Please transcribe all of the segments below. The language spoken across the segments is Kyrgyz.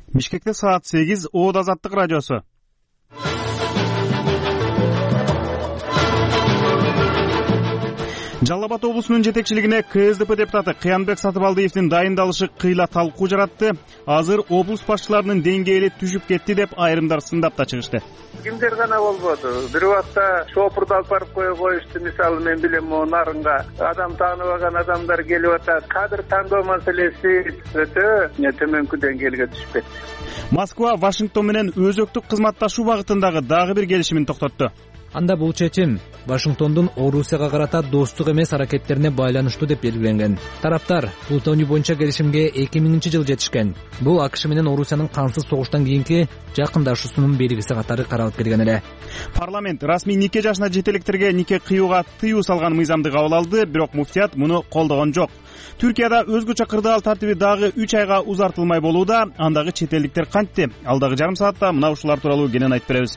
Бишкекте саат 8, Оод Азаттык радиосу. Жалал Абад облусунун жетекчилигине КСДП депутаты Кыянбек Сатыбалдиевдин дайындалышы кыйла талкуу жаратты. Азыр облус башчыларынын деңгээли түшүп кетти деп айрымдар сындап да чыгышты. Кимдер гана болбоду. Бир убакта шопурду алып барып коюшту. Мисалы мен билем, нарынга адам тааныбаган адамдар келип атат. Кадр тандоо маселеси өтө төмөнкү деңгээлге түшүп кетти. Москва Вашингтон менен өзөктүк кызматташуу багытындагы дагы бир келишимин токтотту. Анда бул чечим Вашингтондун Орусияга карата достук эмес аракеттерине байланыштуу деп белгиленген. Тараптар Плутоний боюнча келишимге 2000-жыл жетишкен. Бул АКШ менен Орусиянын кансыз согуштан кийинки жакындашуусунун белгиси катары каралып келген эле. Парламент расмий нике жашына жетелектерге нике кыюуга тыюу салган мыйзамды кабыл алды, бирок муфтият муну колдогон жок. Түркияда өзгөчө кырдаал тартиби дагы 3 айга узартылмай болууда. Андагы чет элдиктер кантти? Алдагы жарым саатта мына ушулар тууралуу кенен айтып беребиз.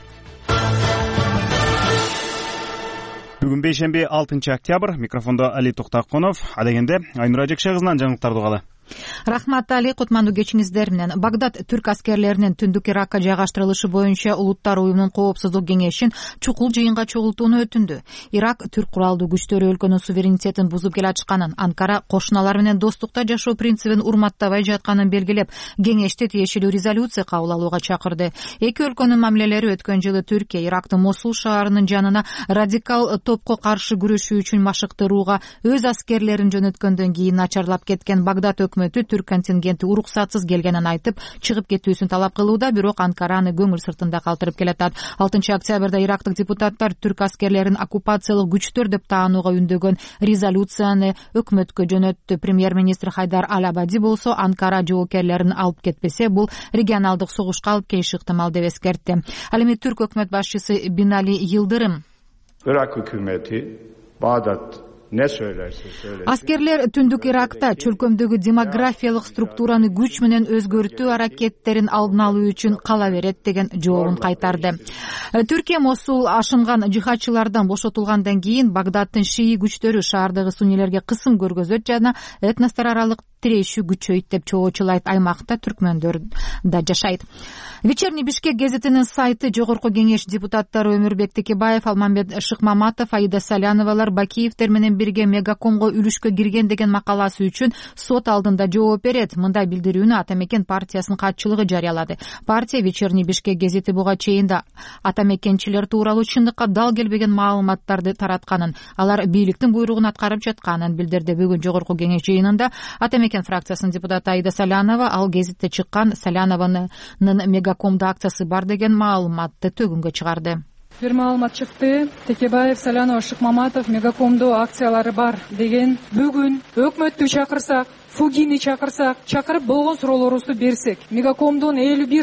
Бүгүн бейшемби 6 октябрь. Микрофондо Али Токтаконов. Адегенде Айнура Жекше кызынан жаңылыктарды угалы. Рахмат Али, кутмандуу кечиңиздер менен. Багдад түрк аскерлеринин түндүк Иракка жайгаштырылышы боюнча Улуттар уюмунун коопсуздук кеңешин чукул жыйынга чогултууну өтүндү. Ирак түрк куралдуу күчтөрү өлкөнүн суверенитетин бузуп келатышканын, Анкара кошуналар менен достукта жашоо принцибин урматтабай жатканын белгилеп, кеңеште тиешелүү резолюция кабыл алууга чакырды. Эки өлкөнүн мамилелери өткөн жылы Түркия Ирактын Мосул шаарынын жанына радикал топко каршы күрөшүү үчүн машыктырууга өз аскерлерин жөнөткөндөн кийин начарлап кеткен. Багдад өкмөтү түрк контингенти уруксатсыз келгенин айтып, чыгып кетүүсүн талап кылууда, бирок Анкараны көңүл сыртында калтырып келатат. 6 октябрда ирактык депутаттар түрк аскерлерин оккупациялык күчтөр деп таанууга үндөгөн резолюцияны өкмөткө жөнөттү. Премьер-министр Хайдар Ал-Абади болсо, Анкара жоокерлерин алып кетпесе, бул регионалдык согушка алып келиши ыктымал деп эскертти. Ал эми түрк өкмөт башчысы Бинали Йылдырым Irak hükümeti Bağdat ne söylerse söylesin. Аскерлер түндүк Иракта чөлкөмдөгү демографиялык структураны күч менен өзгөртүү аракеттерин алдын алуу үчүн кала берет деген жообун кайтарды. Түркия Мосул ашынган жихадчылардан бошотулгандан кийин Багдадтын шии күчтөрү шаардагы суннилерге кысым көргөзөт жана этностор аралык тирешүү күчөйт деп чоочулайт. Аймакта түркмөндөр да жашайт. Вечерний Бишкек гезитинин сайты жогорку кеңеш депутаттары Өмүрбек Текебаев, Алмамбет Шыкмаматов, Аида Саляновалар Бакиевдер менен бирге Мегакомго үлүшкө кирген деген макаласы үчүн сот алдында жооп берет. Мындай билдирүүнү Атамекен партиясынын катчылыгы жарыялады. Партия Вечерний Бишкек гезити буга чейин да атамекенчилер тууралуу чындыкка дал келбеген маалыматтарды таратканын, алар бийликтин буйругун аткарып жатканын билдирди. Бүгүн жогорку кеңеш жыйынында Атамекен фракциясынын депутаты Аида Салянова ал гезитте чыккан Салянованын Мегакомдо акциясы бар деген маалыматты төгүнгө чыгарды. Бир маалымат чыкты. Текебаев, Салянова, Шыкмаматов Мегакомдо акциялары бар деген. Бүгүн өкмөттү чакырсак, Фугини чакырып болгон суроолорубузду берсек, Мегакомдун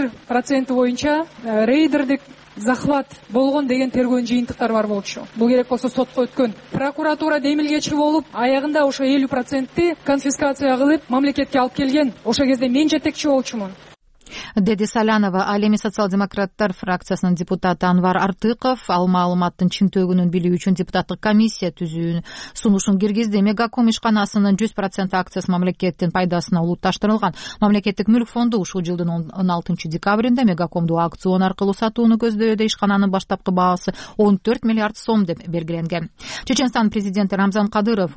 51% боюнча рейдердик захват болгон деген тергөөнүн жыйынтыктары бар болчу. Бул керек болсо сотко өткөн. Прокуратура демилгечи болуп, аягында ошо 50%-ти конфискация кылып, мамлекетке алып келген. Ошо кезде мен жетекчи болчумун, деди Салянова. Ал эми социал-демократтар фракциясынын депутаты Анвар Артыков ал маалыматтын чын төгүнүн билүү үчүн депутаттык комиссия түзүүнү сунушун киргизди. Мегаком ишканасынын 100% акциясы мамлекеттин пайдасына улутташтырылган. Мамлекеттик мүлк фонду ушул жылдын 16 декабрында Мегакомду аукцион аркылуу сатууну көздөдө. Ишкананын баштапкы баасы 14 миллиард сом деп белгиленген. Чеченстан президенти Рамзан Кадыров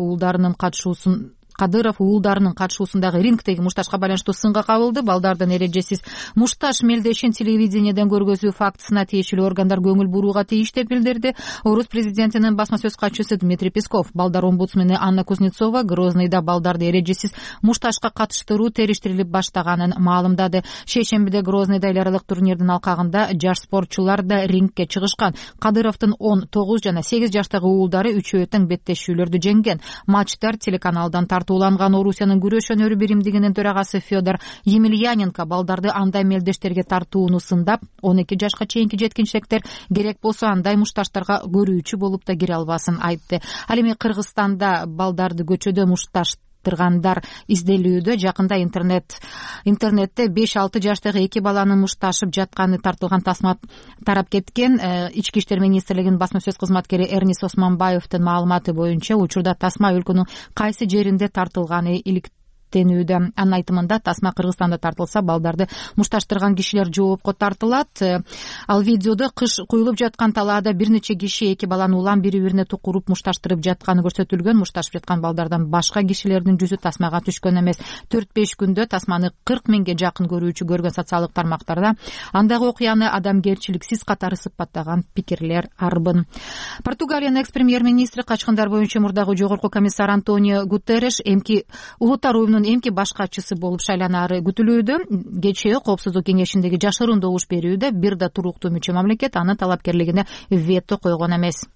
уулдарынын катышуусундагы рингдеги мушташка байланыштуу сынга кабылды. Балдардын эрежесиз мушташ мелдешин телевидениеден көргөзүү фактысына тиешелүү органдар көңүл бурууга тийиш деп билдирди. Орус президентинин басма сөз катчысы Дмитрий Песков, балдар омбудсмени Анна Кузнецова Грозныйда балдарды эрежесиз мушташка катыштыруу териштирилип баштаганын маалымдады. Шейшембиде Грозныйда эл аралык турнирдин алкагында жаш спортчулар да рингке чыгышкан. Кадыровдун 19 жана 8 жаштагы уулдары үчөө тең беттешүүлөрдү жеңген. Матчтар телеканалдан тартууланган. Орусиянын күрөш өнөрү биримдигинин төрагасы Федор Емельяненко балдарды андай мелдештерге тартууну сындап, 12 жашка чейинки жеткинчиликтер керек болсо андай мушташтарга көрүүчү болуп да кире албасын айтты. Ал эми Кыргызстанда балдарды көчөдө мушташтыргандар изделүүдө. Жакында интернетте 5-6 жаштагы 2 баланын мушташып жатканы тартылган тасма тарап кеткен. Ички иштер министрлигинин басма сөз кызматкери Эрнис Османбаевдин маалыматы боюнча учурда тасма өлкөнүн кайсы жеринде тартылганы эсептенүүдө. Анын айтымында тасма Кыргызстанда тартылса, балдарды мушташтырган кишилер жоопко тартылат. Ал видеодо кыш куюлуп жаткан талаада бир нече киши эки баланы улам бири-бирине тукуруп мушташтырып жатканы көрсөтүлгөн. Мушташып жаткан балдардан башка кишилердин жүзү тасмага түшкөн эмес. 4-5 күндө тасманы 40 миңге жакын көрүүчү көргөн социалдык тармактарда андагы окуяны адамгерчиликсиз катары сыпаттаган пикирлер арбын. Португалиянын экс-премьер-министри качкындар боюнча мурдагы жогорку комиссар Антонио Гутерреш улуттар уюмунун эмки башкачысы болуп шайланары күтүлүүдө. Кечээ Коопсуздук кеңешиндеги жашыруун добуш берүүдө бир да туруктуу мүчө мамлекет анын талапкерлигине вето койгон эмес.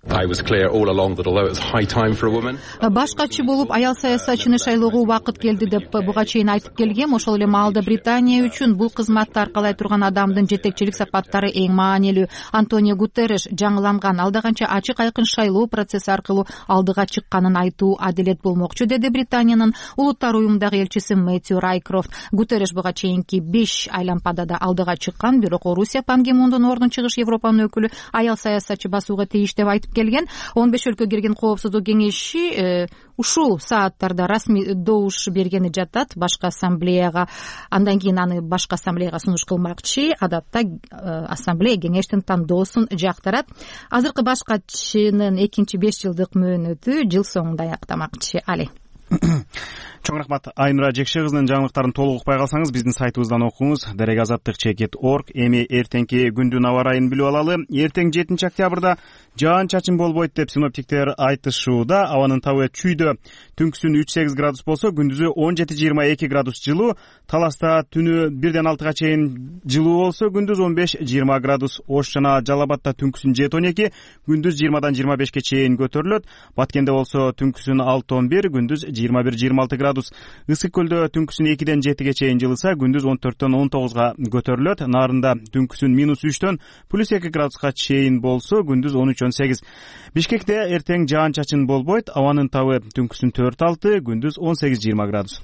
Башкачы болуп аял саясатчыны шайлоого убакыт келди деп буга чейин айтып келгем. Ошол эле маалда Британия үчүн бул кызматты аркалай турган адамдын жетекчилик сапаттары эң маанилүү. Антонио Гутерреш жаңыланган, алда канча ачык айкын шайлоо процесси аркылуу алдыга чыкканын айтуу адилет болмокчу, деди Британиянын улуттар уюмундагы элчиси Мэтью Райкрофт. Гутерреш буга чейинки 5 айлампада да алдыга чыккан, бирок Орусия Пан Ги Мундун ордун чыгыш Европанын өкүлү аял саясатчы басууга тийиш деп айтып келген. 15 өлкө кирген Коопсуздук кеңеши ушул сааттарда расмий добуш бергени жатат башкы ассамблеяга. Андан кийин аны башкы ассамблеяга сунуш кылмакчы. Адатта ассамблея кеңештин тандоосун жактырат. Азыркы башкачынын 2-5 жылдык мөөнөтү жыл соңунда аяктамакчы. Али. Чоң рахмат. Айнура Жекше кызынын жаңылыктарын толук укпай калсаңыз, биздин сайтыбыздан окуңуз. deregeazаттык.org. Эми эртеңки күндүн аба ырайын билип алалы. Эртең 7 октябрда жаан-чачын болбойт деп синоптиктер айтышууда. Абанын табы чүйдө түнкүсүн 3-8 градус болсо, күндүзү 17-22 градус жылуу. Таласта түнү 1-6 чейин жылуу болсо, күндүз 15-20 градус. Ош жана Жалал-Абадта түнкүсүн 7-12, күндүз 20-25 чейин көтөрүлөт. Баткенде болсо түнкүсүн 6-11, күндүз 21-26 градус. Ысык көлдө түнкүсүн 2-7 чейин жылыса, күндүз 14-19 көтөрүлөт. Нарында түнкүсүн -3 +2 градуска чейин болсо, күндүз 13-18. Бишкекте эртең жаан-чачын болбойт. Абанын табы түнкүсүн 4-6, күндүз 18-20 градус.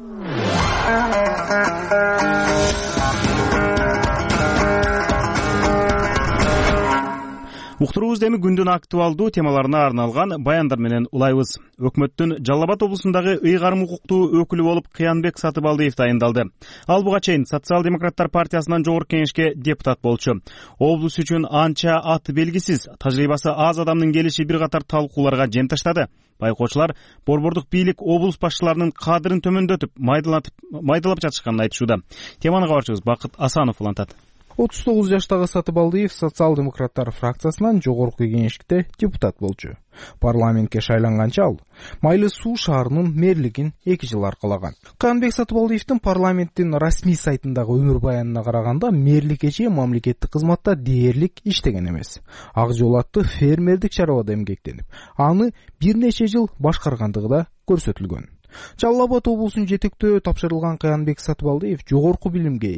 Уктуруубузду эми күндүн актуалдуу темаларына арналган баяндар менен улайбыз. Өкмөттүн Жалал-Абад облусундагы ыйгарым укуктуу өкүлү болуп Кыянбек Сатыбалдиев дайындалды. Ал буга чейин Социал-демократтар партиясынан жогорку кеңешке депутат болчу. Облус үчүн анча аты белгисиз, тажрыйбасы аз адамдын келиши бир катар талкууларга жем таштады. Байкоочулар борбордук бийлик облус башчыларынын кадырын төмөндөтүп, майдалап жатышканын айтышууда. Теманы кабарчыбыз Бакыт Асанов улантат. 39 жаштагы Сатыбалдиев социал-демократтар фракциясынан жогорку кеңеште депутат болчу. Парламентке шайланганча ал Майлы Суу шаарынын мэрлигин 2 жыл аркалаган. Кыянбек Сатыбалдиевдин парламенттин расмий сайтындагы өмүр баянына караганда, мэрликке чейин мамлекеттик кызматта дээрлик иштеген эмес. Ак жол аттуу фермердик чарабада эмгектенип, аны бир нече жыл башкаргандыгы да көрсөтүлгөн. Жалал-Абад облусунун жетектөө тапшырылган Кыянбек Сатыбалдиев жогорку билимге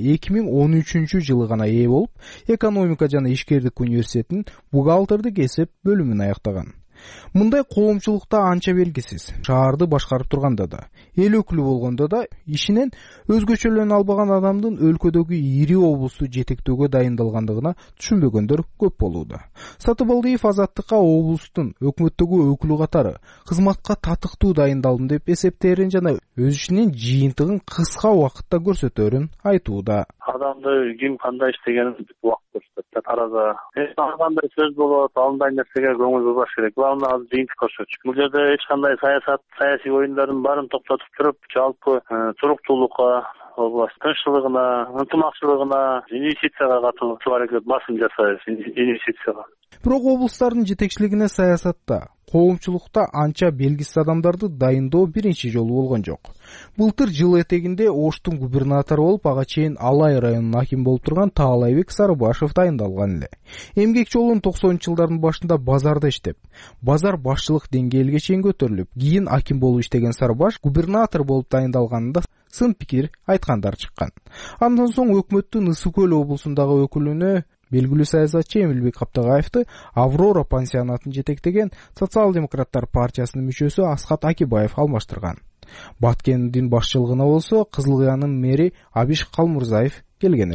2013 жылы гана ээ болуп, экономика жана ишкердик университетинин бухгалтердик эсеп бөлүмүн аяктаган. Мындай коомчулукта анча белгисиз. Шаарды башкарып турганда да, эл өкүлү болгондо да ишинен өзгөчөлөнө албаган адамдын өлкөдөгү ири облусту жетектөөгө дайындалгандыгына түшүнбөгөндөр көп болууда. Сатыбалдиев азаттыкка облустун өкмөттөгү өкүлү катары кызматка татыктуу дайындалдым деп эсептерин жана өз ишинин жыйынтыгын кыска убакытта көрсөтөөрүн айтууда. Адамды ким кандай иштегенин убакыт көрсөтөт. Тараза кандай сөз болот, андай нерсеге көңүл бурбаш керек. Главное азыр жыйынтык көрсөтүш. Бул жерде эч кандай саясий оюндардын баарын токтотуп туруп, жалпы туруктуулукка, тынччылыгына, ынтымакчылыгына, инвестицияга катуу аракет басым жасайбыз. Инвестицияга. Бирок облустардын жетекчилигине саясатта, коомчулукта анча белгисиз адамдарды дайындоо биринчи жолу болгон жок. Былтыр жыл этегинде Оштун губернатору болуп, ага чейин Алай районунун акими болуп турган Таалайбек Сарыбашев дайындалган эле. Эмгек жолун 90-жылдардын башында базарда иштеп, базар башчылык деңгээлге чейин көтөрүлүп, кийин аким болуп иштеген Сарыбаш губернатор болуп дайындалганында сын пикир айткандар чыккан. Андан соң өкмөттүн Ысык көл облусундагы өкүлүнө белгилүү саясатчы Эмилбек Каптагаевди Аврора пансионатын жетектеген Социал-демократтар партиясынын мүчөсү Асхат Акибаев алмаштырган. Баткендин башчылыгына болсо Кызыл Кыянын мэри Абиш Калмурзаев келген эле.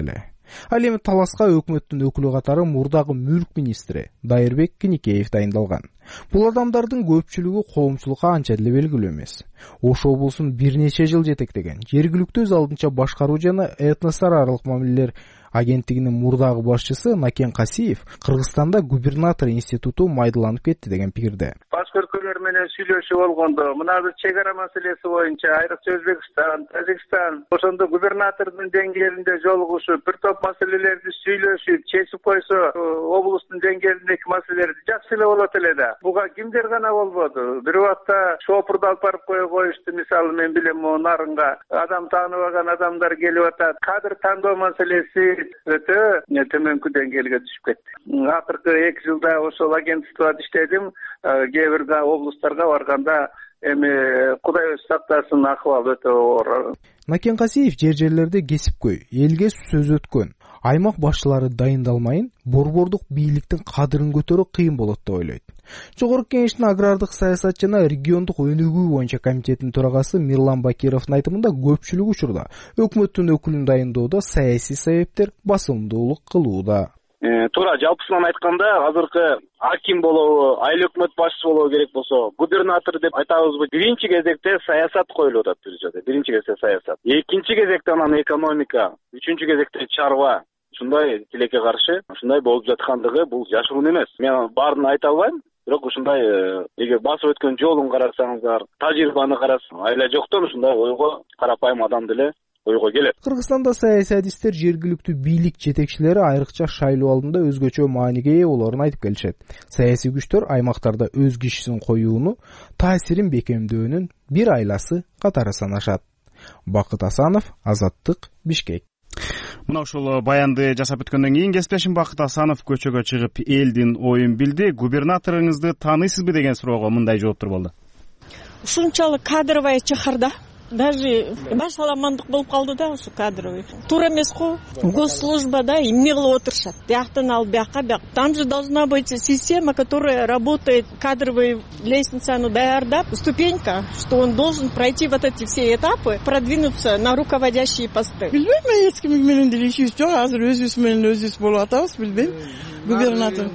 Ал эми таласка өкмөттүн өкүлү катары мурдагы мүлк министри Дайырбек Киникеев дайындалган. Бул адамдардын көпчүлүгү коомчулукка анча деле белгилүү эмес. Ош облусун бир нече жыл жетектеген жергиликтүү өз алдынча башкаруу жана этностор аралык мамилелер агенттигинин мурдагы башчысы Накен Касиев Кыргызстанда губернатор институту майдаланып кетти деген пикирде. Баш көркөлөр менен сүйлөшүп болгондо мына бир чек ара маселеси боюнча айрыкча Өзбекстан, Тажикстан ошондо губернатордун деңгээлинде жолугушуп бир топ маселелерди сүйлөшүп чечип койсо облустун деңгээлиндеги маселелерди жакшы эле болот эле да. Буга кимдер гана болбоду. Бир убакта шопурду алып барып коюшту. Мисалы мен билем нарынга адам тааныбаган адамдар келип атат. Кадр тандоо маселеси өтө төмөнкү деңгээлге түшүп кетти. Акыркы 2 жылда ошол агентствода иштедим. Кээ бир облустарга барганда эми Кудай өзү сактасын, акыбал өтө оор. Накен Касиев жер-жерлерде кесипкөй, элге сөз өткөн. Аймак башчылары дайындалмайын, борбордук бийликтин кадырын көтөрүү кыйын болот деп ойлойт. Жогорку кеңештин агрардык саясат жана региондук өнүгүү боюнча комитетинин төрагасы Мирлан Бакировдун айтымында көпчүлүк учурда өкмөттүн өкүлүн дайындоодо саясий себептер басымдуулук кылууда. Туура, жалпысынан айтканда азыркы аким болобу, айыл өкмөт башчысы болобу керек болсо, губернатор деп айтабызбы, биринчи кезекте саясат коюлуп атат бир жерде. Биринчи кезекте саясат. Экинчи кезекте анан экономика, үчүнчү кезекте чарба. Ушундай тилекке каршы, ушундай болуп жаткандыгы бул жашыруун эмес. Мен баарын айта албайм. Бирок ушундай эгер басып өткөн жолун карасаңыздар, тажрыйбаны карасаңыз, айла жоктон ушундай ойго карапайым адам деле ойго келет. Кыргызстанда саясий адистер жергиликтүү бийлик жетекчилери айрыкча шайлоо алдында өзгөчө мааниге ээ болоорун айтып келишет. Саясий күчтөр аймактарда өз кишисин коюуну, таасирин бекемдөөнүн бир айласы катары санашат. Бакыт Асанов, Азаттык, Бишкек. Мына ушул баянды жасап өткөндөн кийин кесиптешим Бакыт Асанов көчөгө чыгып элдин оюн билди. Губернаторуңузду тааныйсызбы деген суроого мындай жооптор болду. Ушунчалык кадровая чахарда. Даже баш аламандык болуп калды да ушу кадровый. Туура эмес го. Госслужбада эмне кылып отурушат? Бияктан алып биякка, там же должна быть система, которая работает, кадровый лестницаны даярдап, ступенька, что он должен пройти вот эти все этапы, продвинуться на руководящие посты. Билбейм, эч ким менен деле ишибиз жок. Азыр өзүбүз менен өзүбүз болуп атабыз, билбейм. Губернатор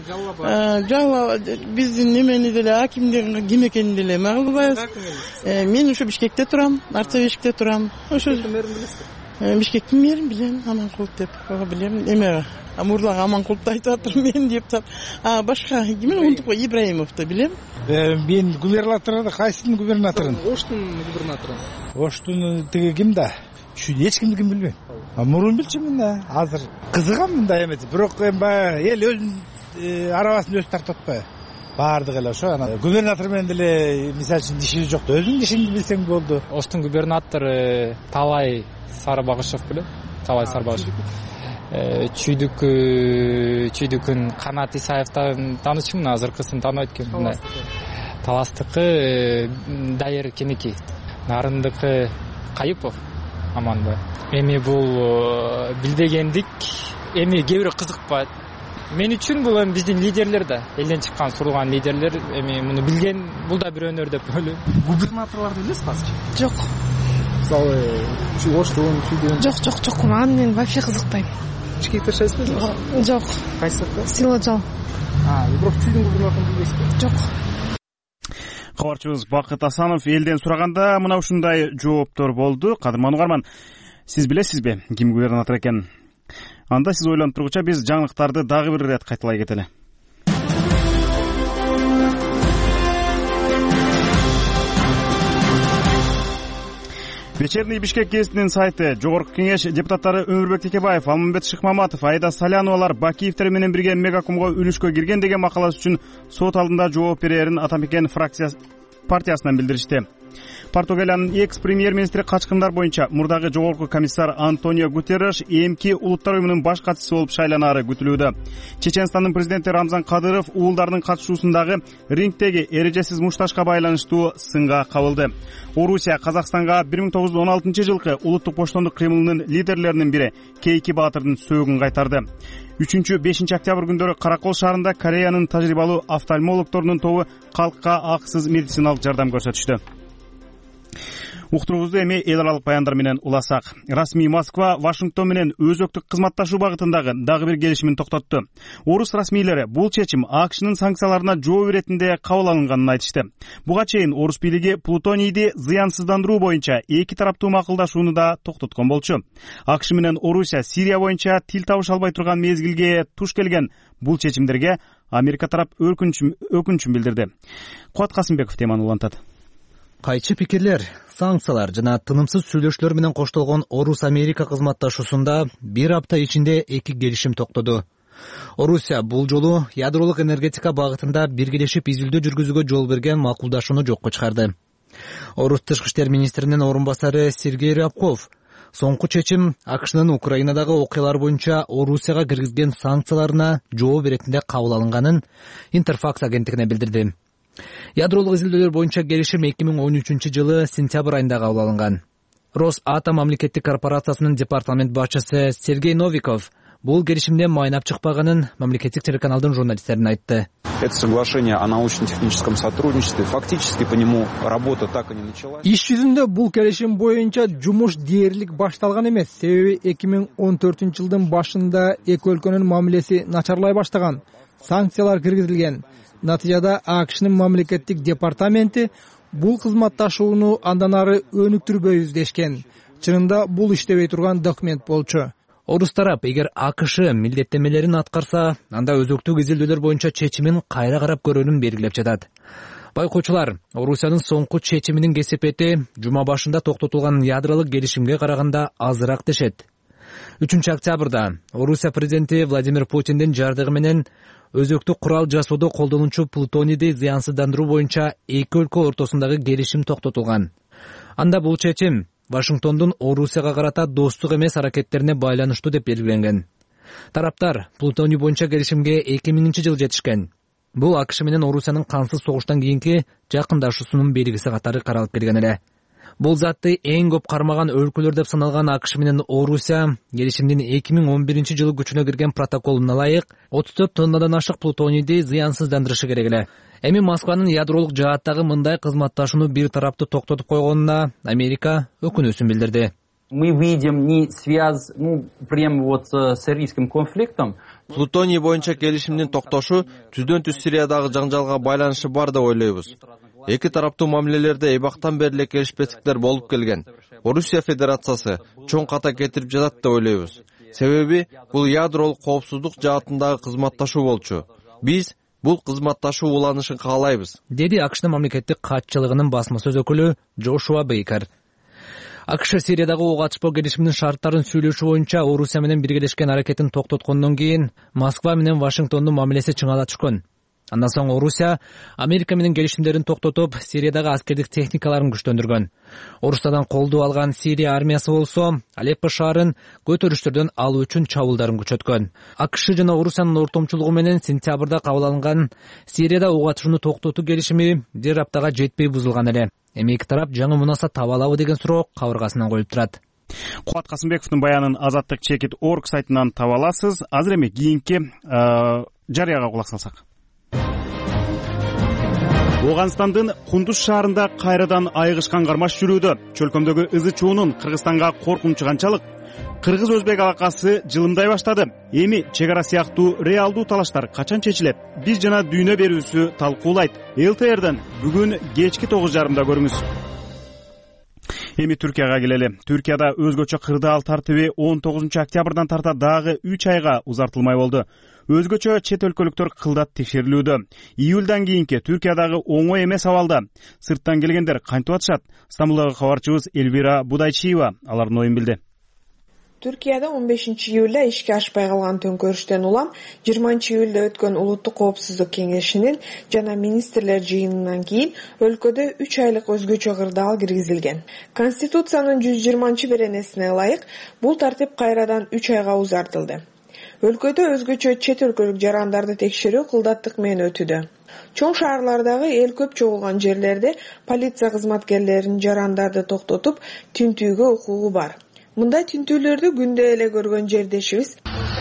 жалла биздин немени деле акимдерин ким экенин деле магылбайбыз. Мен ушу Бишкекте турам, Арцабешикте турам. Ошо Бишкектин мэрин билем, Аманкулов деп билем. Эме Амурлак Аманкуловду айтып атырмын мен деп тап. Башка кимин унутуп кой, Ибраимовду билем. Мен губернаторду, кайсынын губернаторун? Оштун губернатору. Оштун тиги ким да? Эч кимди билбейм. Мурун билчүмүн да. Азыр кызыгам мындай эмес. Бирок баягы эл өзүнүн арабасын өзү тартып атпайбы? Баардыгы эле ошо. Анан губернатор менен деле мисалы үчүн диши жок да. Өзүңдүн дишиңди билсең болду. Оштун губернатору Талай Сарбагышев беле? Талай Сарбагышев. Чүйдүкүн Канат Исаевден таанычмын, азыркысын тааныбайт экенмин. Таластыкы Дайыр Киникеев. Нарындыкы Кайыпов. Аманбай. Эми бул билбегендик, эми кээ бирөө кызыкпайт. Мен үчүн бул эми биздин лидерлер да, элден чыккан сурулган лидерлер эми муну билген, бул да бир өнөр деп ойлойм. Губернаторлорду билесиз азыр? Жок. Мисалы, Оштун, Чүйдүн. Жок, аны мен вообще кызыкпайм. Бишкекте жашайсызбы? Жок. Кайсы жакта? Сила жал. Бирок Чүйдүн губернаторун билесизби? Жок. Кабарчыбыз Бакыт Асанов элден сураганда мына ушундай жооптор болду. Кадырман угарман, сиз билесизби ким губернатор экенин? Анда сиз ойлонуп тургуча биз жаңылыктарды дагы бир ирет кайталай кетели. Вечерний Бишкек гезитинин сайты, Жогорку кеңеш депутаттары Өмүрбек Текебаев, Алмамбет Шыкмаматов, Айда Саляновалар Бакиевтер менен бирге мегакомго үлүшкө кирген деген макаласы үчүн сот алдында жооп берерин Атамекен партиясынан билдиришти. Португалиянын экс-премьер-министри качкындар боюнча мурдагы жогорку комиссар Антонио Гутерреш эмки улуттар уюмунун баш катчысы болуп шайланары күтүлүүдө. Чеченстандын президенти Рамзан Кадыров уулдардын катышуусундагы рингдеги эрежесиз мушташка байланыштуу сынга кабылды. Орусия Казакстанга 1916 жылкы улуттук боштондук кыймылынын лидерлеринин бири Кейки Баатырдын сөөгүн кайтарды. 3-5 октябрь күндөрү Каракол шаарында Кореянын тажрыйбалуу офтальмологторунун тобу калкка акысыз медициналык жардам көрсөтүштү. Уктуруубузду эми эл аралык баяндар менен уласак. Расмий Москва Вашингтон менен өзөктүк кызматташуу багытындагы дагы бир келишимин токтотту. Орус расмийлери бул чечим АКШнын санкцияларына жооп иретинде кабыл алынганын айтышты. Буга чейин орус бийлиги плутонийди зыянсыздандыруу боюнча эки тараптуу макулдашууну да токтоткон болчу. АКШ менен Орусия Сирия боюнча тил табыша албай турган мезгилге туш келген бул чечимдерге Америка тарап өкүнүчүн билдирди. Куат Касымбеков теманы улантат. Кайчы пикирлер, санкциялар жана тынымсыз сүйлөшүүлөр менен коштолгон Орус-Америка кызматташуусунда бир апта ичинде эки келишим токтоду. Орусия бул жолу ядролук энергетика багытында биргелешип изилдөө жүргүзүүгө жол берген макулдашууну жокко чыгарды. Орус тышкы иштер министринин орун басары Сергей Рябков соңку чечим АКШнын Украинадагы окуялар боюнча Орусияга киргизген санкцияларына жооп беретинде кабыл алынганын Интерфакс агенттигине билдирди. Ядролук изилдөөлөр боюнча келишим 2013-жылы сентябрь айында кабыл алынган. Росатом мамлекеттик корпорациясынын департамент башчысы Сергей Новиков бул келишимде майнап чыкпаганын мамлекеттик телеканалдын журналисттерине айтты. Это соглашение о научно-техническом сотрудничестве. Фактически по нему работа так и не началась. Иш жүзүндө бул келишим боюнча жумуш дээрлик башталган эмес. Себеби 2014-жылдын башында эки өлкөнүн мамилеси начарлай баштаган. Санкциялар киргизилген. Натыйжада АКШнын мамлекеттик департаменти бул кызматташууну андан ары өнүктүрбөйбүз дешкен. Чынында бул иштебей турган документ болчу. Орус тарап эгер АКШ милдеттемелерин аткарса, анда өзөктүк изилдөөлөр боюнча чечимин кайра карап көрүүнүн белгилеп жатат. Байкоочулар, Орусиянын соңку чечиминин кесепети жума башында токтотулган ядролук келишимге караганда азыраак дешет. 3-октябрда Орусия президенти Владимир Путиндин жардыгы менен өзөктүк курал жасоодо колдонуучу плутонийди зыянсыздандыруу боюнча эки өлкө ортосундагы келишим токтотулган. Анда бул чечим Вашингтондун Орусияга карата достук эмес аракеттерине байланыштуу деп белгиленген. Тараптар плутоний боюнча келишимге 2000-жылы жетишкен. Бул АКШ менен Орусиянын кансыз согуштан кийинки жакындашуусунун белгиси катары каралып келген эле. Бул затты эң көп кармаган өлкөлөр деп саналган АКШ менен Орусия келишимдин 2011-жылы күчүнө кирген протоколуна ылайык 34 тоннадан ашык плутонийди зыянсыздандырышы керек эле. Эми Москванын ядролук жааттагы мындай кызматташууну бир тараптуу токтотуп койгонуна Америка өкүнүүсүн билдирди. Мы видим не связь, прямо вот с сирийским конфликтом. Плутоний боюнча келишимдин токтошу түздөн түз Сириядагы жаңжалга байланышы бар деп ойлойбуз. Эки тараптуу мамилелерде эбактан бери эле келишпестиктер болуп келген. Орусия Федерациясы чоң ката кетирип жатат деп ойлойбуз. Себеби бул ядролук коопсуздук жаатындагы кызматташуу болчу. Биз бул кызматташуу уланышын каалайбыз, деди АКШнын мамлекеттик катчылыгынын басма сөз өкүлү Джошуа Бейкер. АКШ Сириядагы ок атышпоо келишиминин шарттарын сүйлөшүү боюнча Орусия менен биргелешкен аракетин токтоткондон кийин Москва менен Вашингтондун мамилеси чыңала түшкөн. Андан соң Орусия Америка менен келишимдерин токтотуп, Сириядагы аскердик техникаларын күчтөндүргөн. Орусиядан колдоо алган Сирия армиясы болсо, Алеппо шаарын көтөрүштөрдөн алуу үчүн чабуулдарын күчөткөн. АКШ жана Орусиянын ортомчулугу менен сентябрда кабыл алынган Сирияда ок атышууну токтотуу келишими бир аптага жетпей бузулган эле. Эми эки тарап жаңы мунаса таба алабы деген суроо кабыргасынан коюлуп турат. Куат Касымбековдун баянын Азаттык.org сайтынан таба аласыз. Азыр эми кийинки жарыяга кулак салсак. Оганстандын Кундуз шаарында кайрадан айгышкан кармаш жүрүүдө. Чөлкөмдөгү ызы чуунун Кыргызстанга коркунучу канчалык? Кыргыз-өзбек алакасы жылымдай баштады. Эми чек ара сыяктуу реалдуу талаштар качан чечилет? Биз жана дүйнө берүүсү талкуулайт. ЛТРден бүгүн кечки 9:30 көрүңүз. Эми Түркияга келели. Түркияда өзгөчө кырдаал тартиби 19-октябрдан тарта дагы 3 айга узартылмай болду. Өзгөчө чет өлкөлүктөр кылдат текшерилүүдө. Июлдан кийинки Түркиядагы оңой эмес абалда сырттан келгендер кантип атышат? Стамбулдагы кабарчыбыз Эльвира Будайчиева алардын оюн билди. Түркияда 15-июлда ишке ашпай калган төңкөрүштөн улам 20-июлда өткөн улуттук коопсуздук кеңешинин жана министрлер жыйынынан кийин өлкөдө 3 айлык өзгөчө кырдаал киргизилген. Конституциянын 120-беренесине ылайык бул тартип кайрадан 3 айга узартылды. Өлкөдө өзгөчө чет өлкөлүк жарандарды текшерүү кылдаттык менен өтүүдө. Чоң шаарлардагы эл көп чогулган жерлерде полиция кызматкерлеринин жарандарды токтотуп тинтүүгө укугу бар. Мындай тинтүүлөрдү күндө эле көргөн жердешибиз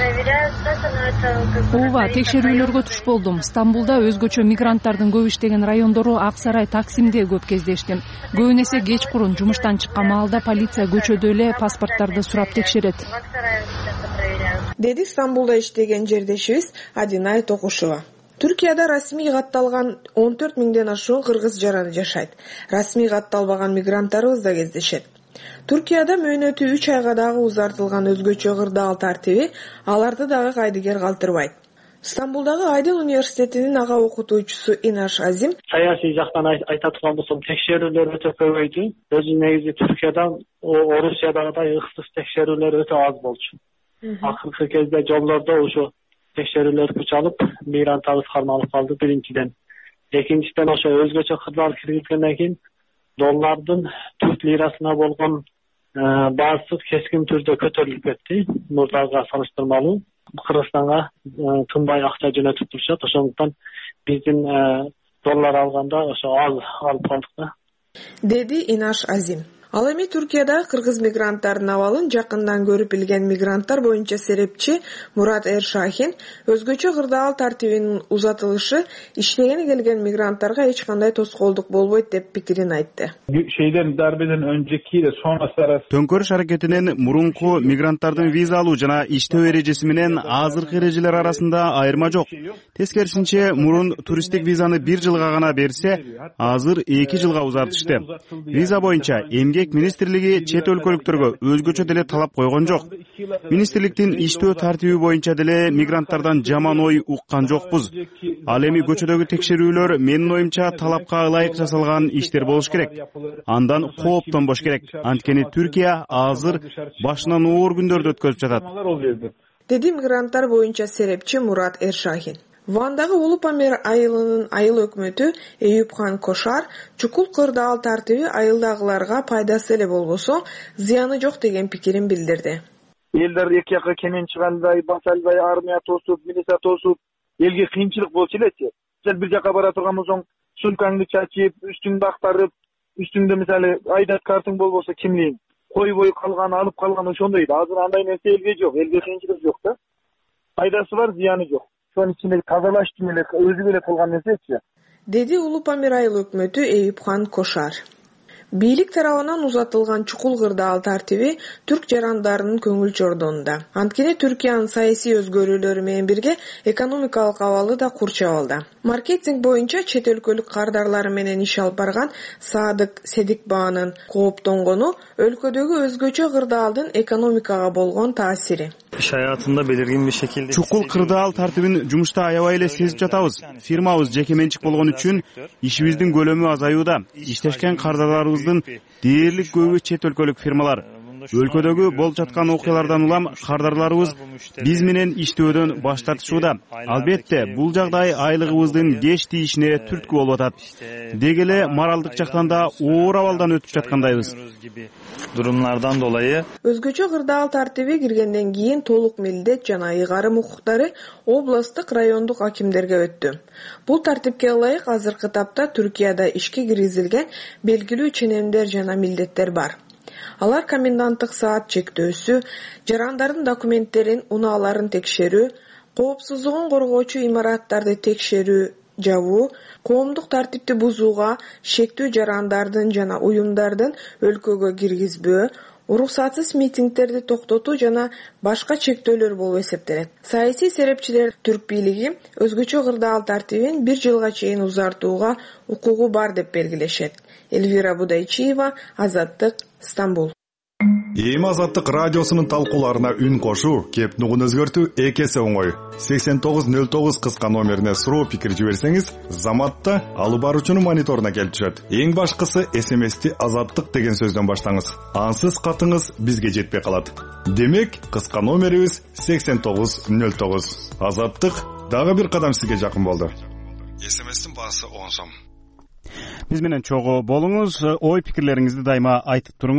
ооба, текшерүүлөргө туш болдум. Стамбулда өзгөчө мигранттардын көп иштеген райондору Ак Сарай, Таксимде көп кездештим. Көбүн эсе кечкурун жумуштан чыккан маалда полиция көчөдө эле паспорттарды сурап текшерет, деди Стамбулда иштеген жердешибиз Адинай Токушева. Түркияда расмий катталган 14 миңден ашуун кыргыз жараны жашайт. Расмий катталбаган мигранттарыбыз да кездешет. Туркияда мөөнөтү 3 айга дагы узартылган өзгөчө кырдаал тартиби аларды дагы кайдыгер калтырбайт. Стамбулдагы Айдын университетинин ага окутуучусу Инаш Азим саясий жактан айта турган болсом, текшерүүлөр өтө көбөйдү. Өзү негизи Түркиядан Орусиядагыдай ыксыз текшерүүлөр өтө аз болчу. Акыркы кезде жолдордо ошо текшерүүлөр күч алып, мигрант табыс кармалып калды биринчиден. Экинчиден ошо өзгөчө кырдаал киргизгенден кийин доллардын түрк лирасына болгон баасы кескин түрдө көтөрүлүп кетти. Мурдага салыштырмалуу Кыргызстанга тынбай акча жөнөтүп турушат. Ошондуктан биздин доллар алганда ошо аз алып калдык да, деди Инаш Азим. Ал эми Түркияда кыргыз мигранттардын абалын жакындан көрүп билген мигранттар боюнча серепчи Мурат Эршахин өзгөчө кырдаал тартибинин узатылышы иштегени келген мигранттарга эч кандай тоскоолдук болбойт деп пикирин айтты. Төңкөрүш аракетинен мурунку мигранттардын виза алуу жана иштөө эрежеси менен азыркы эрежелер арасында айырма жок. Тескерисинче, мурун туристтик визаны 1 жылга гана берсе, азыр 2 жылга узартышты. Виза боюнча Эмгек министрлиги чет өлкөлүктөргө өзгөчө деле талап койгон жок. Министрликтин иштөө тартиби боюнча деле мигранттардан жаман ой уккан жокпуз. Ал эми көчөдөгү текшерүүлөр менин оюмча талапка ылайык жасалган иштер болуш керек. Андан кооптонбош керек. Анткени Түркия азыр башынан оор күндөрдү өткөзүп жатат, деди мигранттар боюнча серепчи Мурат Эршахин. Вандагы Улуп Амир айылынын айыл өкмөтү Эюпхан Кошар чукул кырдаал тартиби айылдагыларга пайдасы эле болбосо, зыяны жок деген пикирин билдирди. Элдер эки жакка кенен чыгандай, баса албай армия тосуп, милиция тосуп, элге кыйынчылык болчу элечи. Сен бир жака бара турган болсоң, сумкаңды чачып, үстүңдү актарып, үстүңдө мисалы айдат картың болбосо кимлигиң койбой калган, алып калган ошондой. Азыр андай нерсе элге жок, элге кыйынчылык жок да. Пайдасы бар, зыяны жок. Ошонун ичинде тазалаш эле өзү эле кылган нерсечи, деди Улуп Амир айыл өкмөтү Эюпхан Кошар. Бийлик тарабынан узатылган чукул кырдаал тартиби түрк жарандарынын көңүл чордонунда. Анткени Түркиянын саясий өзгөрүүлөрү менен бирге экономикалык абалы да курчабалда. Маркетинг боюнча чет өлкөлүк кардарлары менен иш алып барган Садык Седикбаанын кооптонгону өлкөдөгү өзгөчө кырдаалдын экономикага болгон таасири. İş hayatında belirgin bir şekilde чукул кырдаал тартибин жумушта аябай эле сезип жатабыз. Фирмабыз жеке менчик болгон үчүн ишибиздин көлөмү азаюуда. Иштешкен кардарларыбыздын дээрлик көбү чет өлкөлүк фирмалар. Өлкөдөгү болуп жаткан окуялардан улам кардарларыбыз биз менен иштөөдөн баш тартышууда. Албетте, бул жагдай айлыгыбыздын кеч тийишине түрткү болуп атат. Деги эле моралдык жактан да оор абалдан өтүп жаткандайбыз. Durumlardan dolayı өзгөчө кырдаал тартиби киргенден кийин толук милдет жана ыйгарым укуктары областтык райондук акимдерге өттү. Бул тартипке ылайык азыркы тапта Түркияда ишке киргизилген белгилүү ченемдер жана милдеттер бар. Алар коменданттык саат чектөөсү, жарандардын документтерин, унааларын текшерүү, коопсуздугун коргоочу имараттарды текшерүү, жабуу, коомдук тартипти бузууга, шектүү жарандардын жана уюмдардын өлкөгө киргизбөө, уруксатсыз митингдерди токтотуу жана башка чектөөлөр болуп эсептелет. Саясий серепчилер түрк бийлиги өзгөчө кырдаал тартибин 1 жылга чейин узартууга укугу бар деп белгилешет. Эльвира Будайчиева, Азаттык, Стамбул. Эми Азаттык радиосунун талкууларына үн кошуу, кеп нугун өзгөртүү эки эсе оңой. 8909 кыска номерине суроо пикир жиберсеңиз, Заматта алып баруучунун мониторуна келип түшөт. Эң башкысы СМСти Азаттык деген сөздөн баштаңыз. Ансыз катыңыз бизге жетпей калат. Демек, кыска номерибиз 8909. Азаттык дагы бир кадам сизге жакын болду. СМСтин баасы 10 сом. Биз менен чогуу болуңуз, ой пикирлериңизди дайыма айтып туруңуз.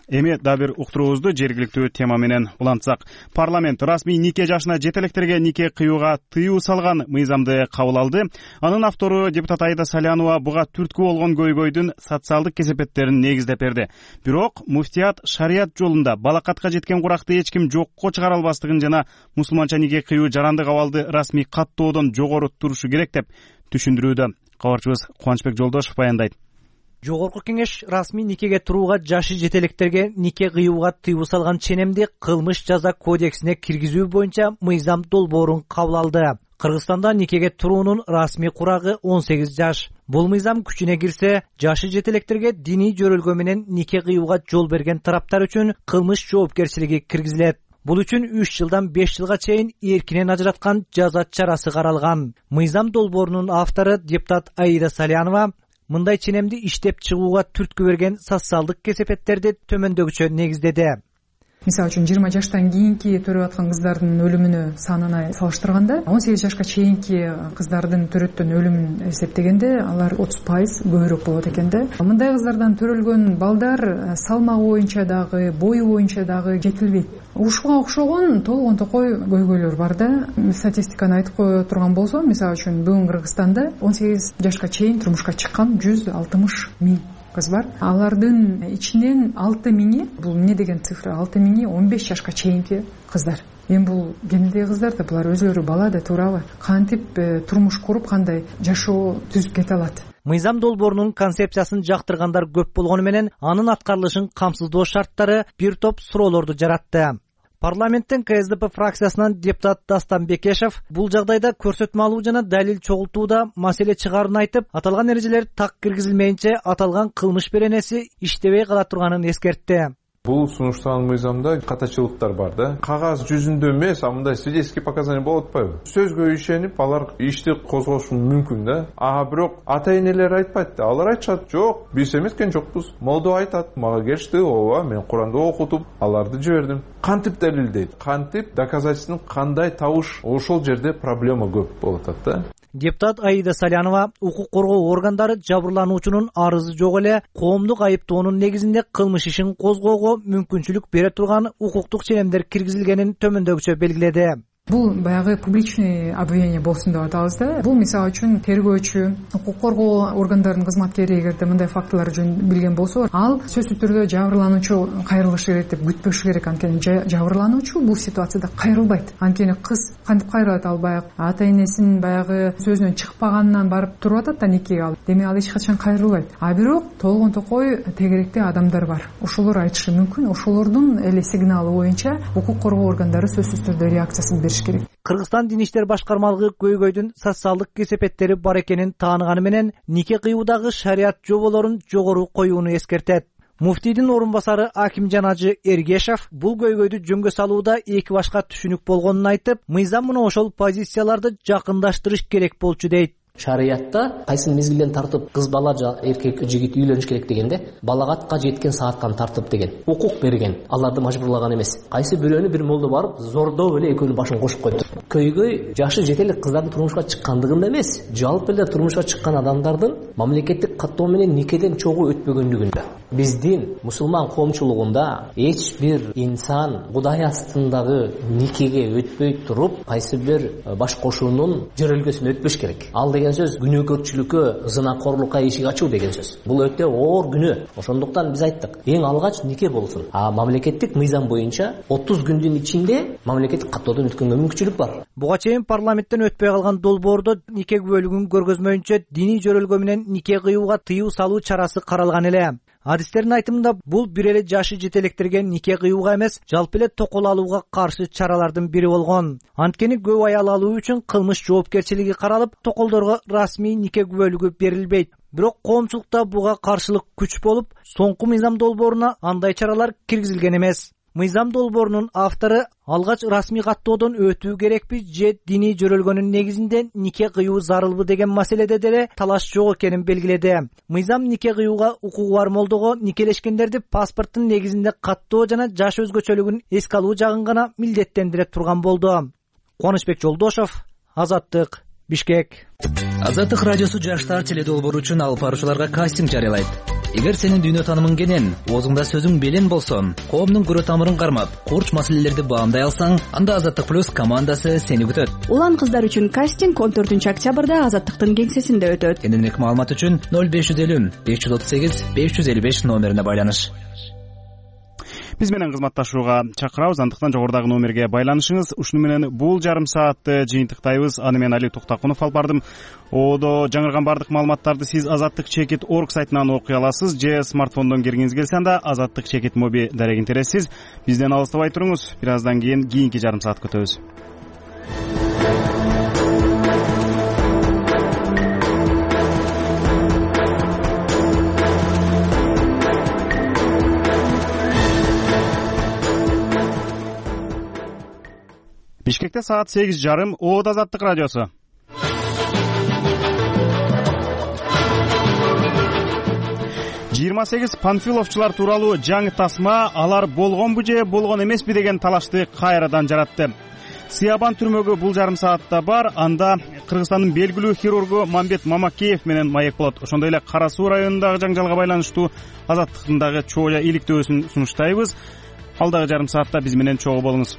Эми дагы бир уктуруубузду жергиликтүү тема менен улантсак. Парламент расмий нике жашына жете электерге нике кыюуга тыюу салган мыйзамды кабыл алды. Анын автору депутат Аида Салянова буга түрткү болгон көйгөйдүн социалдык кесепеттерин негиздеп берди. Бирок муфтият шарият жолунда балакатка жеткен куракты эч ким жокко чыгара албастыгын жана мусулманча нике кыюу жарандык абалды расмий каттоодон жогору турушу керек деп түшүндүрүүдө. Кабарчыбыз Кубанычбек Жолдошов баяндайт. Жогорку кеңеш расмий никеге турууга жашы жетелектерге нике кыюуга тыюу салган ченемди кылмыш жаза кодексине киргизүү боюнча мыйзам долбоорун кабыл алды. Кыргызстанда никеге туруунун расмий курагы 18 жаш. Бул мыйзам күчүнө кирсе, жашы жетелектерге диний жөрөлгө менен нике кыюуга жол берген тараптар үчүн кылмыш жоопкерчилиги киргизилет. Бул үчүн 3 жылдан 5 жылга чейин эркинен ажыраткан жаза чарасы каралган. Мыйзам долбоорунун автору депутат Аида Салянова мындай ченемди иштеп чыгууга түрткү берген социалдык кесепеттерди төмөндөгүчө негиздеди. Мисалы үчүн 20 жаштан кийинки төрөп аткан кыздардын өлүмүнө санына салыштырганда 18 жашка чейинки кыздардын төрөттөн өлүмүн эсептегенде алар 30% көбүрөөк болот экен да. Мындай кыздардан төрөлгөн балдар салмагы боюнча дагы, бою боюнча дагы жетилбейт. Ушуга окшогон толгон токой көйгөйлөр бар да. Статистиканы айтып кое турган болсом, мисалы үчүн бүгүн Кыргызстанда 18 жашка чейин турмушка чыккан 160 000 кыз бар. Алардын ичинен 6 000 бул эмне деген цифра? 6 000 15 жашка чейинки кыздар. Эми бул кенендеги кыздар да булар өзүлөрү бала да туурабы? Кантип турмуш куруп кандай жашоо түзүп кете алат? Мыйзам долбоорунун концепциясын жактыргандар көп болгону менен анын аткарылышын камсыздоо шарттары бир топ суроолорду жаратты. Парламенттин КСДП фракциясынан депутат Дастан Бекешев бул жагдайда көрсөтмө алуу жана далил чогултууда маселе чыгаарын айтып, аталган эрежелер так киргизилмейинче аталган кылмыш беренеси иштебей кала турганын эскертти. Бул сунуштаган мыйзамда катачылыктар бар да. Кагаз жүзүндө эмес, мындай свидетельский показания болуп атпайбы? Сөзгө ишенип, алар ишти козгошу мүмкүн да. Бирок ата-энелер айтпайт да. Алар айтышат, жок, биз эметкен жокпуз. Молдо айтат, мага келишти, ооба, мен Куранды окутуп, аларды жибердим. Кантип далилдейт? Кантип доказательствонун кандай табыш? Ошол жерде проблема көп болуп атат да. Депутат Аида Салянова укук коргоо органдары жабырлануучунун арызы жок эле коомдук айыптоонун негизинде кылмыш ишин козгоого мүмкүнчүлүк бере турган укуктук ченемдер киргизилгенин төмөндөгүчө белгиледи. Бул баягы публичный обвинение болсун деп атабыз да. Бул мисалы үчүн тергөөчү, укук коргоо органдарынын кызматкери эгерде мындай фактылар жөнүндө билген болсо, ал сөзсүз түрдө жабырлануучу кайрылышы керек деп күтпөшү керек. Анткени жабырлануучу бул ситуацияда кайрылбайт. Анткени кыз кантип кайрылат? Ал баягы ата-энесинин баягы сөзүнөн чыкпаганынан барып туруп атат да никеге алып. Демек ал эч качан кайрылбайт. Бирок толгон токой тегеректе адамдар бар. Ошолор айтышы мүмкүн. Ошолордун эле сигналы боюнча укук коргоо органдары сөзсүз түрдө реакциясын бериши керек. Кыргызстан Дин иштер башкармалыгы көйгөйдүн социалдык кесепеттери бар экенин тааныганы менен нике кыюудагы шарият жоболорун жогору коюуну эскертет. Муфтийдин орун басары Акимжан Ажы Эргешев бул көйгөйдү жөнгө салууда эки башка түшүнүк болгонун айтып, мыйзам мына ошол позицияларды жакындаштырыш керек болчу дейт. Шариятта кайсы мезгилден тартып кыз бала эркек жигит үйлөнүш керек дегенде балагатка жеткен сааттан тартып деген укук берген, аларды мажбурлаган эмес. Кайсы бирөөнү бир молдо барып зордоо эле экөөнүн башын кошуп койду. Көйгөй жашы жете элек кыздардын турмушка чыккандыгында эмес, жалпы эле турмушка чыккан адамдардын мамлекеттик каттоо менен никеден чогуу өтпөгөндүгүндө. Биздин мусулман коомчулугунда эч бир инсан Кудай астындагы никеге өтпөй туруп, кайсы бир баш кошуунун жөрөлгөсүн өтпөш керек. Ал деген сөз күнөөкөрчүлүккө, зынакорлукка эшик ачуу деген сөз. Бул өтө оор күнөө. Ошондуктан биз айттык, эң алгач нике болсун. Мамлекеттик мыйзам боюнча 30 күндүн ичинде мамлекеттик каттоодон өткөнгө мүмкүнчүлүк бар. Буга чейин парламенттен өтпөй калган долбоордо нике күбөлүгүн көргөзмөйүнчө диний жөрөлгө менен нике кыюуга тыюу салуу чарасы каралган эле. Адистердин айтымында бул бир эле жашы жете электерге нике кыюуга эмес, жалпы эле токол алууга каршы чаралардын бири болгон. Анткени көп аял алуу үчүн кылмыш жоопкерчилиги каралып, токолдорго расмий нике күбөлүгү берилбейт. Бирок коомчулукта буга каршылык күч болуп, соңку мыйзам долбооруна андай чаралар киргизилген эмес. Мыйзам долбоорунун автору алгач расмий каттоодон өтүү керекпи же диний жөрөлгөнүн негизинде нике кыюу зарылбы деген маселеде деле талаш жок экенин белгиледи. Мыйзам нике кыюуга укугу бар молдого никелешкендерди паспорттун негизинде каттоо жана жаш өзгөчөлүгүн эске алуу жагын гана милдеттендире турган болду. Кубанычбек Жолдошов, Азаттык, Бишкек. Азаттык радиосу жаштар теледолбоору үчүн алып баруучуларга кастинг жарыялайт. Эгер сенин дүйнө таанымың кенен, оозуңда сөзүң белен болсо, коомдун көрө тамырын кармап, курч маселелерди баамдай алсаң, анда Азаттык плюс командасы сени күтөт. Улан кыздар үчүн кастинг 14-октябрда Азаттыктын кеңсесинде өтөт. Кененирээк маалымат үчүн 0550 538 555 номерине байланыш. Биз менен кызматташууга чакырабыз, андыктан жогорудагы номерге байланышыңыз. Ушуну менен бул жарым саатты жыйынтыктайбыз. Аны мен Али Токтакунов алып бардым. Одо жаңырган бардык маалыматтарды сиз azattik.org сайтынан окуй аласыз же смартфондон киргиңиз келсе анда azattik моби дарегин тересиз. Бизден алыстабай туруңуз. Бир аздан кийинки жарым саат күтөбүз. Бишкекте саат 8:30. Оот Азаттык радиосу. Панфиловчулар тууралуу жаңы тасма алар болгонбу же болгон эмеспи деген талашты кайрадан жаратты. Сыябан түрмөгү бул жарым саатта бар. Анда Кыргызстандын белгилүү хирургу Мамбет Мамакеев менен маек болот. Ошондой эле Кара Суу районундагы жаңжалга байланыштуу Азаттыктагы чоо иликтөөсүн сунуштайбыз. Алдагы жарым саатта биз менен чогуу болуңуз.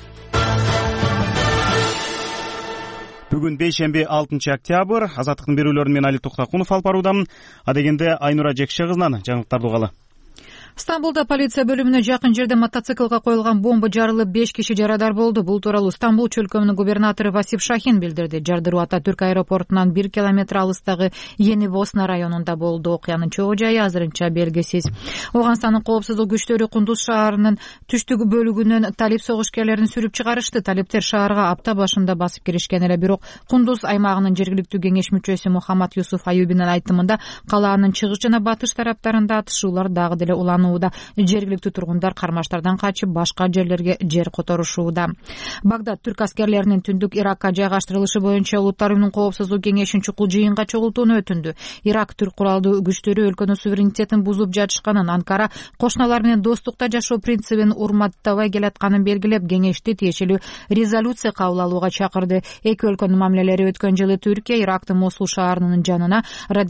Бүгүн бейшемби 6-октябрь. Азаттыктын берүүлөрүн мен Али Токтакунов алып баруудамын. Адегенде Айнура Жекше кызынан жаңылыктарды угалы. Стамбулда полиция бөлүмүнө жакын жерде мотоциклга коюлган бомба жарылып 5 киши жарадар болду. Бул тууралуу Стамбул чөлкөмүнүн губернатору Васип Шахин билдирди. Жардыруу Ататүрк аэропортунан 1 километр алыстагы Yeni Bosna районунда болду. Окуянын чогуу жайы азырынча белгисиз. Оганстандын коопсуздук күчтөрү Кундуз шаарынын түштүк бөлүгүнөн талип согушкерлерин сүрүп чыгарышты. Талиптер шаарга апта башында басып киришкен эле, бирок Кундуз аймагынын жергиликтүү кеңеш мүчөсү Мухаммад Юсуф Аюбинин айтымында калаанын чыгыш жана батыш тараптарында атышуулар дагы деле уланууда. Жергиликтүү тургундар кармаштардан качып башка жерлерге жер которушууда. Багдад түрк аскерлеринин түндүк Иракка жайгаштырылышы боюнча Улуттар уюмунун коопсуздук кеңешинин чукул жыйынга чогултууну өтүндү. Ирак түрк куралдуу күчтөрү өлкөнүн суверенитетин бузуп жатышканын, Анкара кошуналар менен достукта жашоо принцибин урматтабай келатканын белгилеп, кеңешти тиешелүү резолюция кабыл алууга чакырды. Эки өлкөнүн мамилелери өткөн жылы Түркия Ирактын Мосул шаарынын жанына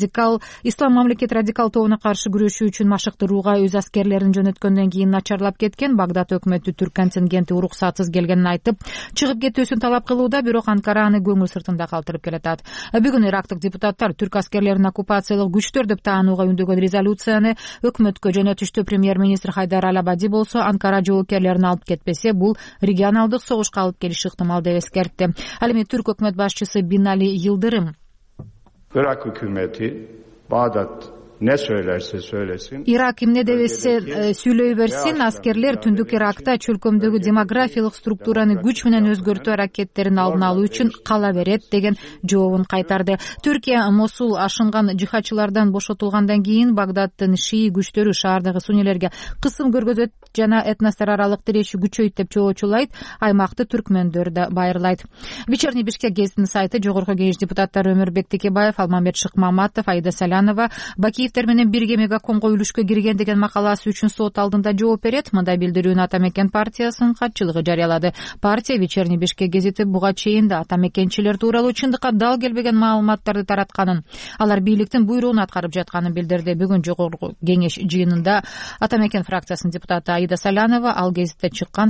Ислам мамлекет радикал тобуна каршы күрөшүү үчүн машыктырууга өз аскерлерин жөнөткөндөн кийин начарлап кеткен. Багдад өкмөтү түрк контингенти уруксатсыз келгенин айтып, чыгып кетүүсүн талап кылууда, бирок Анкара аны көңүл сыртында калтырып келатат. Бүгүн ирактык депутаттар түрк аскерлерин оккупациялык күчтөр деп таанууга үндөгөн резолюцияны өкмөткө жөнөтүштү. Премьер-министр Хайдар Алабади болсо, Анкара жоопкерлерин алып кетпесе, бул регионалдык согушка алып келиши ыктымал деп эскертти. Ал эми түрк өкмөт башчысы Бинали Yıldırım Irak hükümeti Bağdat ne söylerse söylesin. Ирак эмне дебесе сүйлөй берсин, аскерлер түндүк Иракта чөлкөмдөгү демографиялык структураны күч менен өзгөртүү аракеттерин алдын алуу үчүн кала берет деген жообун кайтарды. Түркия Мосул ашынган жихадчылардан бошотулгандан кийин Багдадтын шии күчтөрү шаардагы суннилерге кысым көргөзөт жана этностор аралык тиреши күчөйт деп чоочулайт. Аймакты түркмөндөр да байырлайт. Вечерний Бишкек гезитинин сайты жогорку кеңеш депутаттары Өмүрбек Текебаев, Алмамбет Шыкмаматов, Аида Салянова Бакиевтер менен бирге Мегакомго үлүшкө кирген деген макаласы үчүн сот алдында жооп берет. Мындай билдирүүнү Атамекен партиясынын катчылыгы жарыялады. Партия Вечерний Бишкек гезити буга чейин да атамекенчилер тууралуу чындыкка дал келбеген маалыматтарды таратканын, алар бийликтин буйругун аткарып жатканын билдирди. Бүгүн жогорку кеңеш жыйынында Атамекен фракциясынын депутаты Аида Салянова ал гезитте чыккан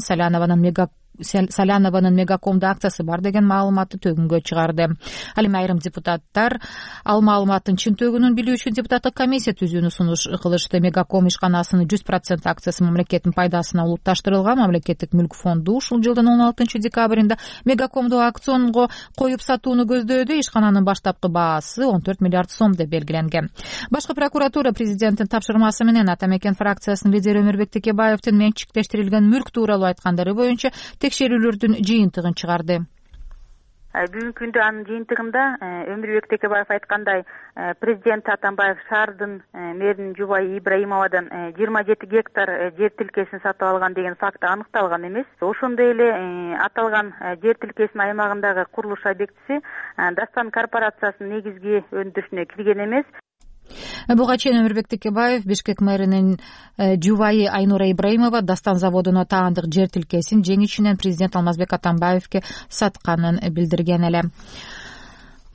Салянованын Мегакомдо акциясы бар деген маалыматты төгүнгө чыгарды. Ал эми айрым депутаттар ал маалыматтын чынтөгүнүн билүү үчүн депутаттык комиссия түзүүнү сунуш кылышты. Мегаком ишканасынын 100% акциясы мамлекеттин пайдасына улутташтырылган. Мамлекеттик мүлк фонду ушул жылдын 16 декабрында Мегакомду аукционго коюп сатууну көздөөдө. Ишкананын баштапкы баасы 14 миллиард сом деп белгиленген. Башкы прокуратура президенттин тапшырмасы менен Атамекен фракциясынын лидери Өмүрбек Текебаевдин менчиктештирилген мүлк тууралуу айткандары боюнча текшерүүлөрдүн жыйынтыгын чыгарды. Бүгүнкү күндө анын жыйынтыгында Өмүрбек Текебаев айткандай, президент Атамбаев шаардын мэринин жубайы Ибраимовадан 27 гектар жер тилкесин сатып алган деген факты аныкталган эмес. Ошондой эле аталган жер тилкесинин аймагындагы курулуш объектиси Дастан корпорациясынын негизги өндүрүшүнө кирген эмес. Буга чейин Өмүрбек Текебаев Бишкек мэринин жубайы Айнура Ибраимова Дастан заводуна таандык жер тилкесин жең ичинен президент Алмазбек Атамбаевке сатканын билдирген эле.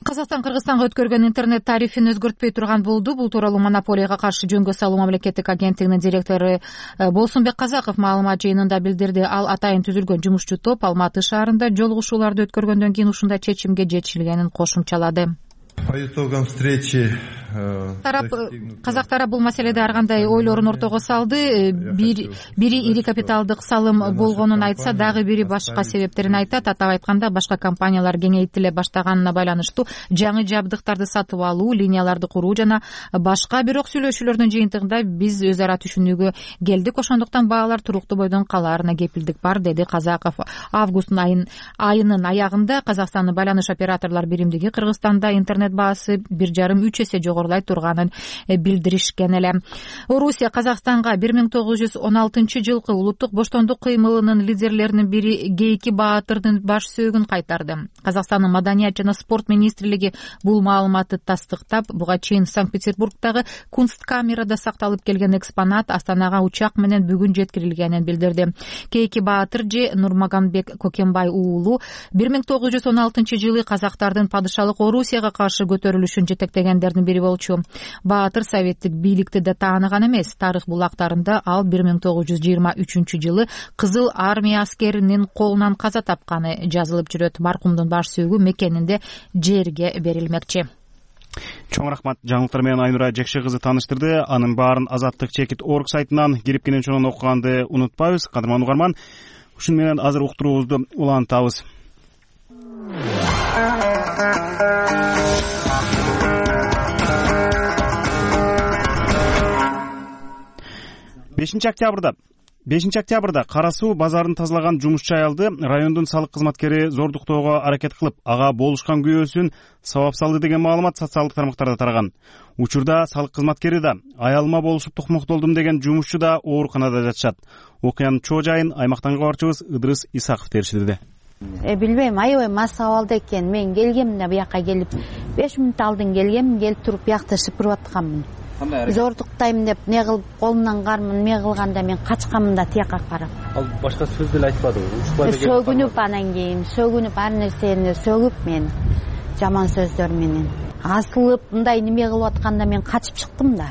Казакстан Кыргызстанга өткөргөн интернет тарифин өзгөртпөй турган болду. Бул тууралуу монополияга каршы жөнгө салуу мамлекеттик агенттигинин директору Болсунбек Казаков маалымат жыйынында билдирди. Ал атайын түзүлгөн жумушчу топ Алматы шаарында жолугушууларды өткөргөндөн кийин ушундай чечимге жетишилгенин кошумчалады. По итогам встречи казак тарап бул маселеде ар кандай ойлорун ортого салды. Бири ири капиталдык салым болгонун айтса, дагы бири башка себептерин айтат. Атап айтканда, башка компаниялар кеңейтиле баштаганына байланыштуу жаңы жабдыктарды сатып алуу, линияларды куруу жана башка. Бирок сүйлөшүүлөрдүн жыйынтыгында биз өз ара түшүнүүгө келдик. Ошондуктан баалар туруктуу бойдон калаарына кепилдик бар, деди Казаков. Август айынын аягында Казакстандын байланыш операторлор биримдиги Кыргызстанда интернет баасы 1,5-3 эсе жогорулай турганын билдиришкен эле. Орусия Казакстанга 1916 жылкы улуттук боштондук кыймылынын лидерлеринин бири Гейки Баатырдын баш сөөгүн кайтарды. Казакстандын маданият жана спорт министрлиги бул маалыматты тастыктап, буга чейин Санкт-Петербургдагы Кунсткамерада сакталып келген экспонат Астанага учак менен бүгүн жеткирилгенин билдирди. Гейки Баатыр же Нурмагамбек Кокенбай уулу 1916 жылы казактардын падышалык Орусияга каршы көтөрүлүшүн жетектегендердин бири болчу. Баатыр советтик бийликти да тааныган эмес. Тарых булактарында ал 1923 жылы Кызыл армия аскеринин колунан каза тапканы жазылып жүрөт. Маркумдун баш сөөгү мекенинде жерге берилмекчи. Чоң рахмат. Жаңылыктар менен Айнура Жекше кызы тааныштырды. Анын баарын Азаттык чекит орг сайтынан кирип кенен окуганды унутпайбыз. Кадырман угарман, ушун менен азыр уктуруубузду улантабыз. 5 октябрда Кара Суу базарын тазалаган жумушчу аялды райондун салык кызматкери зордуктоого аракет кылып, ага болушкан күйөөсүн сабап салды деген маалымат социалдык тармактарда тараган. Учурда салык кызматкери да, аялыма болушуп токмоктолдум деген жумушчу да ооруканада жатышат. Окуянын чоо жайын аймактан кабарчыбыз Ыдырыс Исаков териштирди. Билбейм, аябай мас абалда экен. Мен келгем да буяка келип 5 мүнөт алдын келгем, келип туруп буякта шыпырып атканмын. Зордуктайм деп не кылып колумнан кармын, не кылганда мен качканмын да тияка карап. Ал башка сөз деле айтпадыбы? Сөгүнүп анан кийин, сөгүнүп ар нерсени сөгүп мен жаман сөздөр менен асылып мындай неме кылып атканда мен качып чыктым да.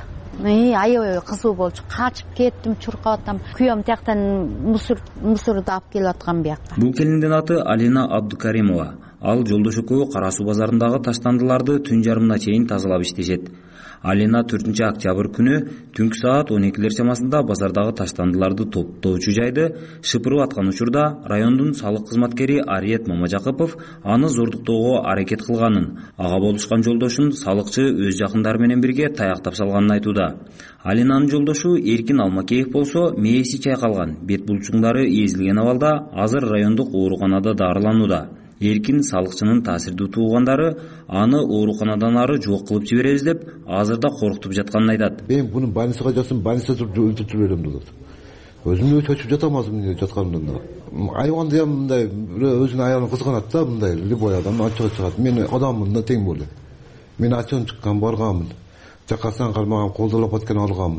Аябай кызуу болчу. Качып кеттим, чуркап атам. Күйөөм тияктан мусорду алып келип аткан буякка. Бул келиндин аты Алина Абдукаримова. Ал жолдош экөө Кара Суу базарындагы таштандыларды түн жарымына чейин тазалап иштешет. Алина 4 октябрь күнү түнкү саат 12 чамасында базардагы таштандыларды топтоочу жайды шыпырып аткан учурда райондун салык кызматкери Ариет Мамажакыпов аны зордуктоого аракет кылганын, ага болушкан жолдошун салыкчы өз жакындары менен бирге таяктап салганын айтууда. Алинанын жолдошу Эркин Алмакеев болсо мээси чайкалган, бет булчуңдары эзилген абалда азыр райондук ооруканада дарыланууда. Эркин салыкчынын таасирдүү туугандары аны ооруканадан ары жок кылып жиберебиз деп азырда коркутуп жатканын айтат. Мен буну больницага жатсам, больницада өлтүрүп жиберем деп. Өзүмө өтүп жатамазмын жатканымда. Айванда ham мындай өзүнүн аялын кызганат да, мындай любой адам ачык чыгат. Мен адаммын да тең болду. Мен ачын чыккан барганмын. Жакасынан кармаган колдолоп аткан алганмын.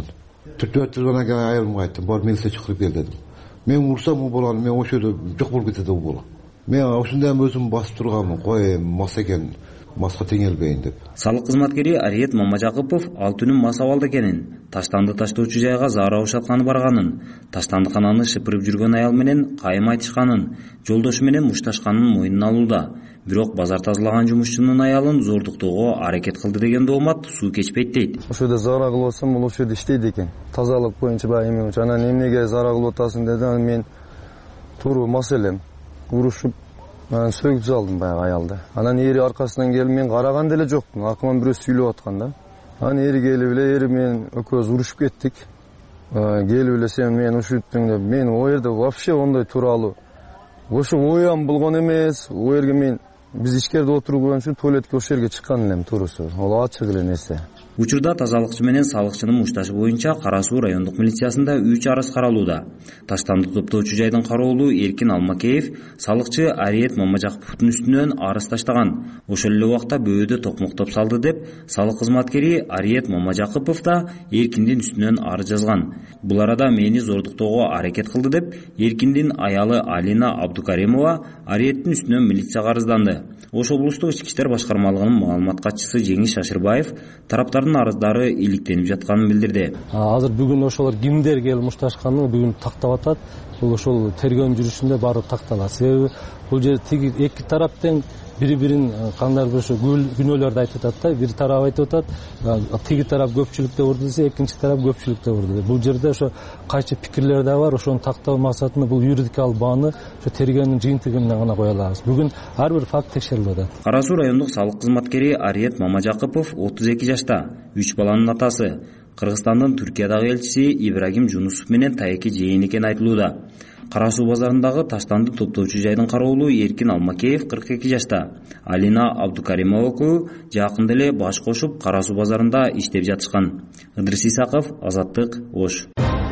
4 жылдан кийин аялымга айттым, бар мен сиз чыгып кел дедим. Мен урсам у баланы мен ошо жерде жок болуп кетет у бала. Мен ошондой өзүм басып турганмын, кой мас экен, маска теңелбейин деп. Салык кызматкери Ариет Мамажакыпов ал түнү мас абалда экенин, таштанды таштоочу жайга заара ушатканы барганын, таштандыкананы шыпырып жүргөн аял менен кайым айтышканын, жолдошу менен мушташканын мойнуна алууда. Бирок базар тазалаган жумушчунун аялын зордуктоого аракет кылды деген доомат суу кечпейт дейт. Ошол жерде заара кылып атсам, бул ошол жерде иштейт экен. Тазалык боюнча баягы эме боюнча. Анан эмнеге заара кылып атасың деди, мен туура мас элем. Урушуп, анан сөгүп салдым баягы аялды. Анан эри аркасынан келип мен караган деле жокмун. Акыман бирөө сүйлөп аткан да. Анан эри келип эле, эри мен экөөбүз урушуп кеттик. Келип эле сен мен ушуттуң деп, мен о жерде вообще ондой тууралуу. Ошо оям болгон эмес. О жерге мен биз ичкерде отурган үчүн туалетке ошол жерге чыккан элем туурусу. Ал ачык эле нерсе. Учурда тазалыкчы менен салыкчынын мушташы боюнча Кара Суу райондук милициясында 3 арыз каралууда. Таштанды топтоочу жайдын кароолу Эркин Алмакеев салыкчы Ариет Мамажаковдун үстүнөн арыз таштаган. Ошол эле убакта бөөдө токмоктоп салды деп салык кызматкери Ариет Мамажакупов да Эркиндин үстүнөн арыз жазган. Бул арада мени зордуктоого аракет кылды деп Эркиндин аялы Алина Абдукаримова Ариеттин үстүнөн милицияга арызданды. Ош облустук ички иштер башкармалыгынын маалымат катчысы Жеңиш Шашырбаев тараптардын арыздары иликтенип жатканын билдирди. Азыр бүгүн ошолор кимдер келип мушташканын бүгүн тактап атат. Бул ошол тергөө жүрүшүндө баары такталат. Себеби бул жерде тиги эки тараптын бири-бирин кандайдыр ошо күнөөлөрдү айтып атат да. Бир тарап айтып атат, тиги тарап көпчүлүктө урду десе, экинчи тарап көпчүлүктө урду. Бул жерде ошо кайчы пикирлер да бар. Ошону тактоо максатында бул юридикалык бааны ошо тергөөнүн жыйынтыгы менен гана кое алабыз. Бүгүн ар бир факт текшерилип атат. Кара Суу райондук салык кызматкери Ариет Мамажакупов 32 жашта, 3 баланын атасы. Кыргызстандын Түркиядагы элчиси Ибрагим Жунусов менен тайки жыйын экени айтылууда. Кара Суу базарындагы таштанды топтоочу жайдын кароолу Эркин Алмакеев 42 жашта. Алина Абдукаримова экөө жакында эле баш кошуп Кара Суу базарында иштеп жатышкан. Ыдырыс Исаков, Азаттык, Ош.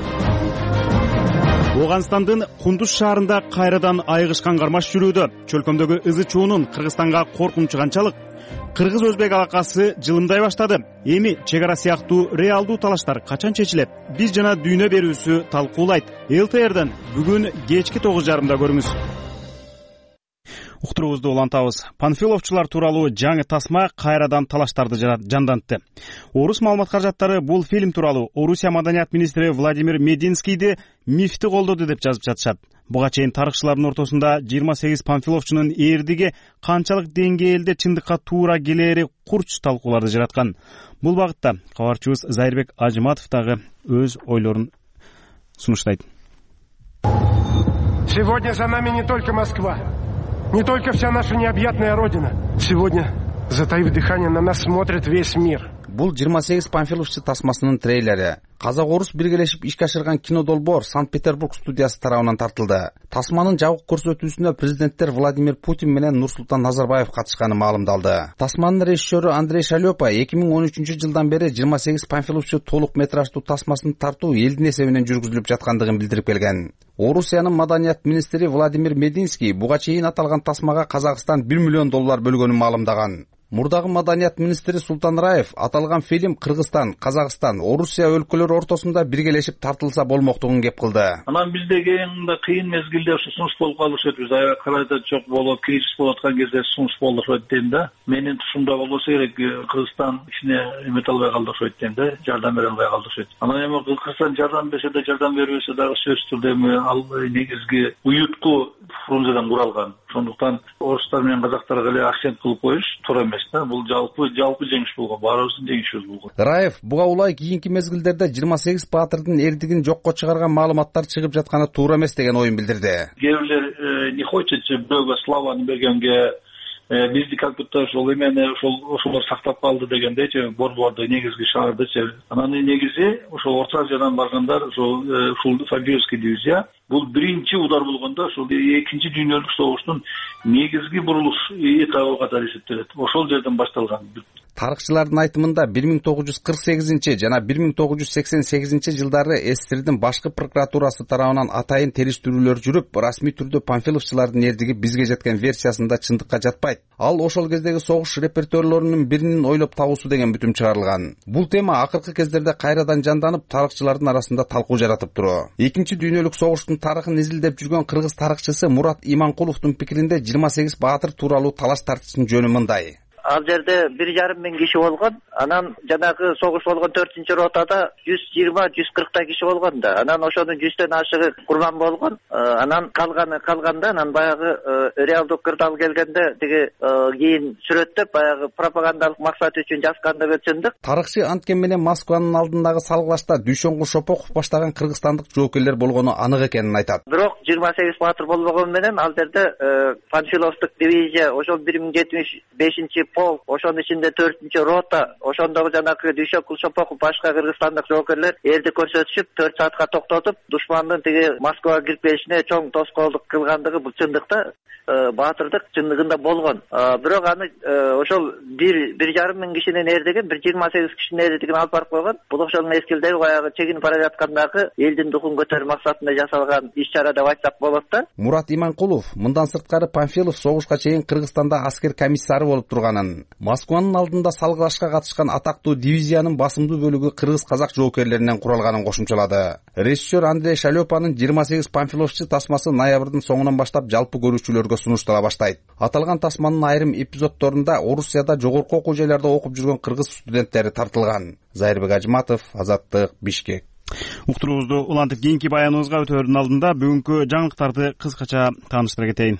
Ооганстандын Кундуз шаарында кайрадан айыгышкан кармаш жүрүүдө. Чөлкөмдөгү ызы чуунун Кыргызстанга коркунучу канчалык? Кыргыз-өзбек алакасы жылымдай баштады. Эми чек ара сыяктуу реалдуу талаштар качан чечилет? Биз жана дүйнө берүүсү талкуулайт. ЛТРден бүгүн кечки 9:30 көрүңүз. Уктуруубузду улантабыз. Панфиловчулар тууралуу жаңы тасма кайрадан талаштарды жандантты. Орус маалымат каражаттары бул фильм тууралуу Орусия маданият министри Владимир Мединскийди мифти колдоду деп жазып жатышат. Буга чейин тарыхчылардын ортосунда 28 панфиловчунун эрдиги канчалык деңгээлде чындыкка туура келери курч талкууларды жараткан. Бул багытта кабарчыбыз Зайырбек Ажыматов дагы өз ойлорун сунуштайт. Сегодня за нами не только Москва, не только вся наша необъятная родина. Сегодня, затаив дыхание, на нас смотрит весь мир. Бул 28 панфиловчу тасмасынын трейлери. Казак-орус биргелешип ишке ашырган кинодолбоор Санкт-Петербург студиясы тарабынан тартылды. Тасманын жабык көрсөтүүсүнө президенттер Владимир Путин менен Нурсултан Назарбаев катышканы маалымдалды. Тасманын режиссеру Андрей Шалёпа 2013 жылдан бери 28 панфиловчу толук метраждуу тасмасын тартуу элдин эсебинен жүргүзүлүп жаткандыгын билдирип келген. Орусиянын маданият министри Владимир Мединский буга чейин аталган тасмага Казакстан $1 миллион бөлгөнүн маалымдаган. Мурдагы маданият министри Султан Раев аталган фильм Кыргызстан, Казакстан, Орусия өлкөлөрү ортосунда биргелешип тартылса болмоктугун кеп кылды. Анан бизде кийинде кыйын мезгилде ушу сунуш болуп калышат. Биз аякырайда жок болуп, кризис болуп аткан кезде сунуш болушат дейм да. Менин тушумда болбосо керек Кыргызстан ичине эмете албай калдышат дейм да, жардам бере албай калдышат. Анан эми Кыргызстан жардам берсе да жардам бербесе дагы сөзсүз түрдө эми ал негизги уютку Фрунзеден куралган. Ошондуктан орустар менен казактарга эле акцент кылып коюш туура эмес да. Бул жалпы жеңиш болгон, баарыбыздын жеңишибиз болгон. Раев буга улай кийинки мезгилдерде 28 баатырдын эрдигин жокко чыгарган маалыматтар чыгып жатканы туура эмес деген оюн билдирди. Кээ бирлер не хочет бирөөгө славаны бергенге бизди как будто ошол эмени ошолор сактап калды дегендейчи, борборду негизги шаардычы. Анан негизи ошол Орто Азиядан баргандар ошол Фабиевский дивизия бул биринчи удар болгондо ошол экинчи дүйнөлүк согуштун негизги бурулуш этабы катары эсептелет. Ошол жерден башталган. Тарыхчылардын айтымында 1948 жана 1988 жылдары СССРдин башкы прокуратурасы тарабынан атайын териштирүүлөр жүрүп, расмий түрдө панфиловчулардын эрдиги бизге жеткен версиясында чындыкка жатпайт. Ал ошол кездеги согуш репортерлорунун биринин ойлоп табуусу деген бүтүм чыгарылган. Бул тема акыркы кездерде кайрадан жанданып, тарыхчылардын арасында талкуу жаратып туруу. Экинчи дүйнөлүк согуштун тарыхын изилдеп жүргөн кыргыз тарыхчысы Мурат Иманкуловдун пикиринде 28 баатыр тууралуу талаш тартыштын жөнү мындай. Ал жерде 1,5 миң киши болгон. Анан жанагы согуш болгон 4-ротада 120-140 киши болгон да. Анан ошонун 100төн ашыгы курман болгон. Анан калганда анан баягы реалдуу кырдаал келгенде тиги кийин сүрөттөп баягы пропагандалык максат үчүн жазгандыгы чындык. Тарыхчы анткени менен Москванын алдындагы салгылашта Дүйшөнгүл Шопоков баштаган кыргызстандык жоокерлер болгону анык экенин айтат. Бирок 28 баатыр болбогон менен ал жерде Панфиловдук дивизия ошол 1075 полк, ошонун ичинде 4-рота, ошондогу жанагы Дүйшөк, Кулшопоков, башка кыргызстандык жоокерлер эрди көрсөтүшүп 4 саатка токтотуп, душмандын тиги Москвага кирип келишине чоң тоскоолдук кылгандыгы бул чындыкта баатырдык чындыгында болгон. Бирок аны ошол 1,5 миң кишинин эрдеген, 28 кишинин эрдеген алып барып койгон. Бул ошол мезгилдеги баягы чегинип бара жаткандагы элдин духун көтөрүү максатында жасалган иш-чара деп айтсак болот да. Мурат Иманкулов мындан сырткары Памфилов согушка чейин Кыргызстанда аскер комиссары болуп турганын, Москванын алдында салгылашка катышкан атактуу дивизиянын басымдуу бөлүгү кыргыз-казак жоокерлеринен куралганын кошумчалады. Режиссер Андрей Шалёпанын 28 памфиловчу тасмасы ноябрдын соңунан баштап жалпы көрүүчүлөргө сунуштала баштайт. Аталган тасманын айрым эпизоддорунда Орусияда жогорку окуу жайларда окуп жүргөн кыргыз студенттери тартылган. Зайырбек Ажматов, Азаттык, Бишкек. Уктуруубузду улантып кийинки баяныбызга өтөөрдүн алдында бүгүнкү жаңылыктарды кыскача тааныштыра кетейин.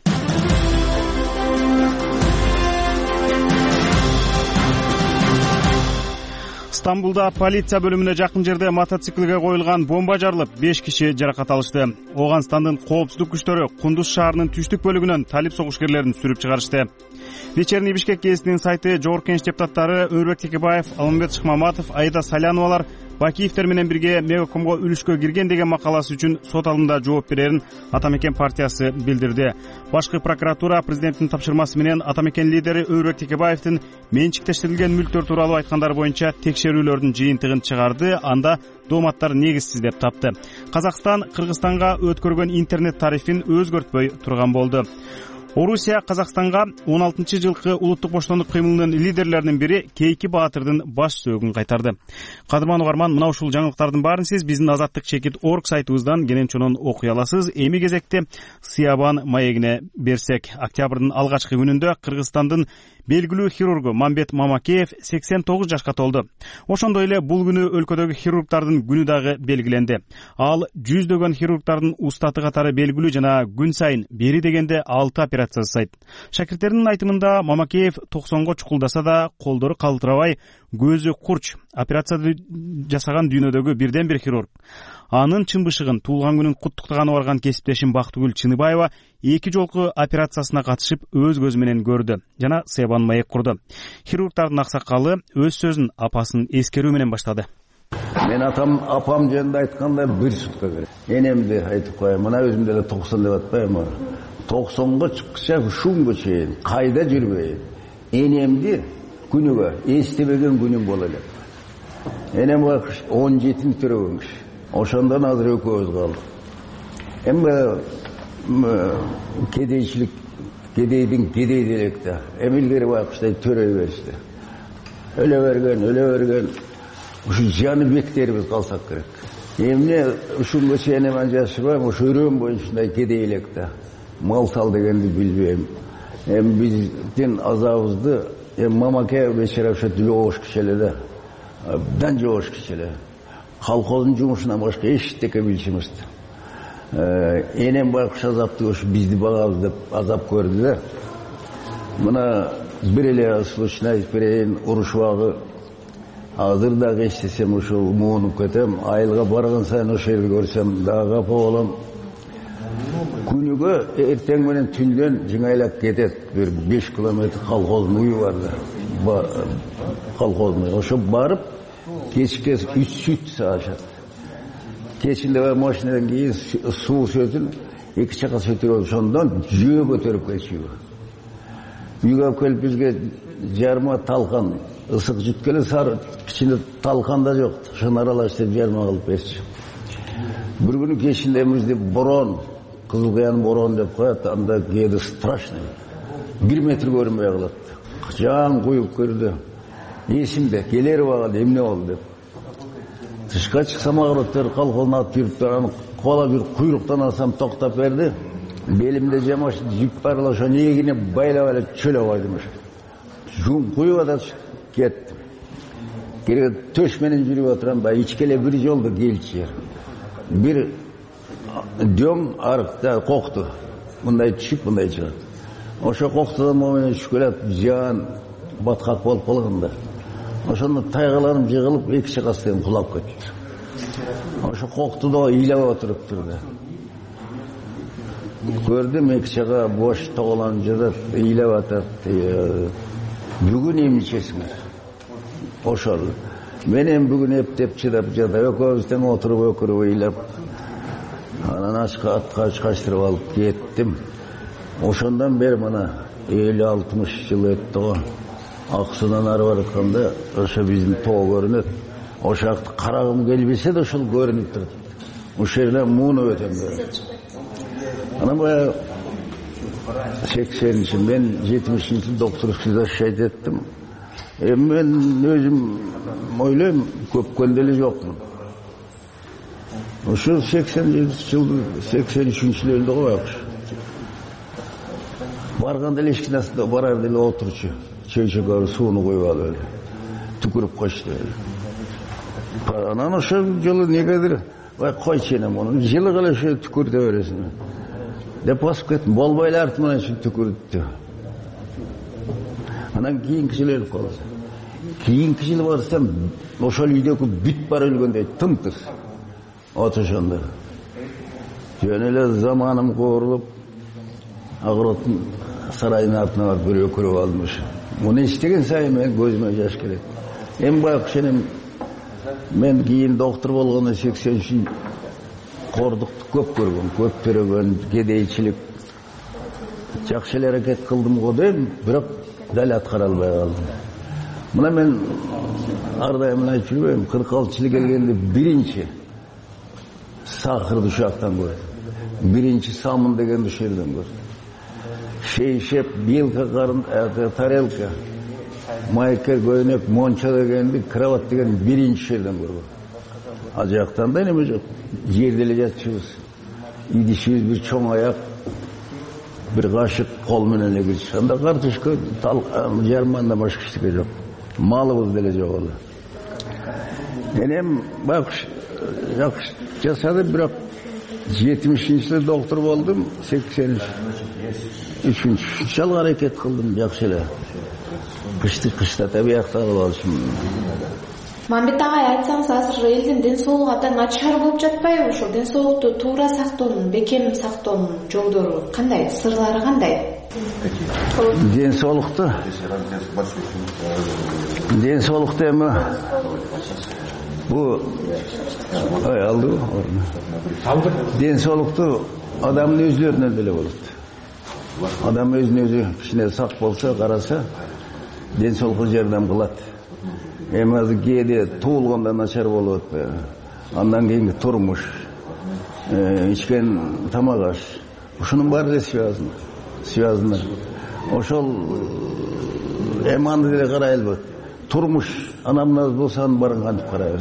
Стамбулда полиция бөлүмүнө жакын жерде мотоциклге коюлган бомба жарылып, 5 киши жаракат алышты. Оганстандын коопсуздук күчтөрү Кундуз шаарынын түштүк бөлүгүнөн талип согушкерлерин сүрүп чыгарышты. Вечерний Бишкек гезитинин сайты Жогорку Кеңеш депутаттары Өрбек Текебаев, Алмамбет Шыкмаматов, Айда Саляновалар Бакиевтер менен бирге Мегакомго үлүшкө кирген деген макаласы үчүн сот алдында жооп берерин Атамекен партиясы билдирди. Башкы прокуратура президенттин тапшырмасы менен Атамекен лидери Өрбек Текебаевдин менчиктештирилген мүлктөр тууралуу айткандары боюнча текшерүүлөрдүн жыйынтыгын чыгарды. Анда дооматтар негизсиз деп тапты. Казакстан Кыргызстанга өткөргөн интернет тарифин өзгөртпөй турган болду. Орусия Казакстанга 16-жылкы улуттук боштондук кыймылынын лидерлеринин бири Кейки Баатырдын баш сөөгүн кайтарды. Кадырман угарман, мына ушул жаңылыктардын баарын сиз биздин azattik.org сайтыбыздан кененчонон окуй аласыз. Эми кезекте Сыябан маегине берсек, октябрдын алгачкы күнүндө Кыргызстандын белгилүү хирургу Мамбет Мамакеев 89 жашка толду. Ошондой эле бул күнү өлкөдөгү хирургдардын күнү дагы белгиленди. Ал жүздөгөн хирургдардын устаты катары белгилүү жана күн сайын бери дегенде 6 операция жасайт. Шакирттеринин айтымында Мамакеев 90го чукулдаса да колдору калтырабай, көзү курч. Операция жасаган дүйнөдөгү бирден бир хирург. Анын чын бышыгын туулган күнүн куттуктаганы барган кесиптешим Бактыгүл Чыныбаева 2 жолку операциясына катышып өз көзү менен көрдү жана Сыябан маек курду. Хирургдардын аксакалы өз сөзүн апасын эскерүү менен баштады. Мен апам жөнүндө айтканда 1 сутка керек. Энемди айтып коеюн. Мына өзүм деле 90 деп атпайбы? 90го чыкса ушунга чейин кайда жүрбөйүн. Энемди күнүгө эстебеген күнүм боло элек. Энем 17 төрөгөн киши. Ошондон азыр экөөбүз калдык. Эми кедейчилик, кедейдин кедей делек да. Эмилгери байкуштай төрөй беришти. Өлө берген. Ушу Жаныбектерибиз калсак керек. Эмне ушунга чейин мен жашабайм, ушу өрөм боюнча кедей элек да. Мал сал дегенди билбейм. Биздин азабыбызды Мамаке вечера ошо жогош кишеле да. Абдан жогош кишеле. Колхоздун жумушунан башка эчтеке билчүмүз. Энем байкуш азапты ушу бизди багабыз деп азап көрдү да. Мына бир эле случайно айтып берейин, урушубагы азыр дагы эчтесем ушул муунуп кетем. Айылга барган сайын ошол жерди көрсөм дагы капа болом. Күнүгө эртең менен түндөн жыңайлап кетет. Бир 5 километр колхоздун уyu бар да. Колхоздун ошо барып кечке 3 сүт саашат. Кечинде машинадан кийин суу сөтүн 2 чака сөтүрүп ошондон жөө көтөрүп келчү. Үйгө келип бизге жарма талкан ысык жүткеле сары кичине талкан да жок. Ошону аралаштырып жарма кылып берчү. Бир күнү кечинде бизде борон, кызыл кыян борон деп коет, анда кээде страшный. 1 метр көрүнбөй калат. Жан куюп көрдү. Эсимде келер убагында эмне болду деп. Тышка чыксам агыроттор колхозуна ат жүрүп, кола бир куйруктан алсам токтоп берди. Белимде жамаш жип бар, ошо негине байлап эле чөлөп койдум. Жум куюп атат кеттим. Керек төш менен жүрүп отурам, бай ичкеле бир жолду келчи. Бир дөң арыкта кокту. Мындай түшүп, мындай чыгат. Ошо коктудан менен шүкөлөп жан баткак болуп калганда. Ошондо тайгаларым жыгылып 2 чакасынан кулап кетти. Ошо коктуда ыйлап отуруптур да. Көрдүм 2 чака бош тоголанып жатат, ыйлап атат. Бүгін емнешесіңіз? Ошол. Менен бүгін ептеп чыдап жада экөөбүздөн отуруп өкүрүп ыйлап, анан атка чачтырып алып кеттим. Ошондон бери мына 50-60 жыл өттү го. Аксудан ары барып атканда ошо биздин тоо көрүнөт. Ошакты карагым келбесе да ошол көрүнүп турат. Ошол жерде муну өтөм. Анан баягы 80-нчи, мен 70-нчи докторлук защищать еттим. Мен өзүм ойлойм, көпкөн деле жокмун. Ошо 87-жылдын 83-жылда коёбуз. Барганда эле эч нерсе барар деле отурчу. Чөйчөгө сууну коюп алып эле. Түкүрүп кошту. Анан ошо жолу негедир, койчу эне муну жылы кылып ошо түкүртө бересиң. Деп басып кеттим, болбой эле артыман үчүн түкүрүттү. Анан кийинки жылы өлүп калды. Кийинки жылы барсам, ошол үйдөгү бүт бар өлгөндөй тымтыз. Отошондо. Жөн эле заманым коорлуп, Агыротун сарайынын артына барып бирөө көрүп алдым ошо. Муну эстеген сайын мен көзүмө жаш келет. Эми байкуш мен кийин доктор болгондо 83 кордукту көп көргөм, көп төрөгөн, кедейчилик. Жакшы эле аракет кылдым го дейм, бирок дал аткара албай калдым. Мына мен ар дайым айтып жүрбөйм, 46-жылы келгенде биринчи сахарды ушактан көрдүм. Биринчи самын дегенди ушул жерден көрдүм. Шейшеп, билка карын, тарелка, майка, көйнөк, монча дегенди, кровать деген биринчи жерден көргөм. Ал жактан да неме жок. Жерде эле жатчубуз. Идишибиз бир чоң аяк, бир кашык кол менен эле кирчү. Анда картошка, жарманда башка эчтеке жок. Малыбыз деле жок эле. Энем байкуш жакшы жасады, бирок 70-жылы доктор болдум, 83 жылга аракет кылдым, жакшы эле. Кышта табиякта алып алышым. Мамбет агай, айтсаңыз, азыр элдин ден соолугу абдан начар болуп жатпайбы? Ошол ден соолукту туура сактоонун, бекем сактоонун жолдору кандай, сырлары кандай? Ден соолукту эми бу алды. Ден соолукту адамдын өзүлөрүнөн деле болот. Адам өзүн кичине сак болсо, караса, ден соолукка жардам кылат. Эми азыр кээде туулганда начар болуп атпайбы? Андан кийинки турмуш, ичкен тамак аш. Ушунун баары эле связаны. Ошол эми аны деле карай албайт. Турмуш анамназ болсо анын баарын кантип карайбыз?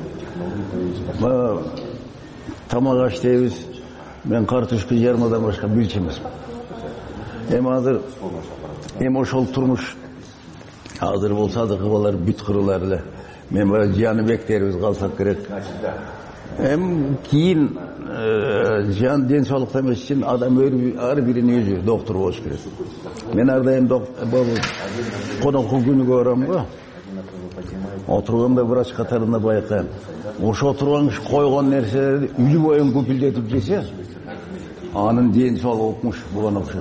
Тамак аш дейбиз. Мен картошка жармадан башка билчү эмесмин. Эми азыр ошол турмуш азыр болсо азыркы балдар бүт кырылар эле. Мен бара Жаныбектерибиз калсак керек. Эми кийин жан ден соолукта эмес үчүн адам ар биринин өзү доктор болуш керек. Мен ар дайым конокко күнүгө барам го. Отурганда врач катарында байкайм. Ошо отурган киши койгон нерселерди үлү боюн көпүлдетип жесе, анын ден соолугумуш буга окшош.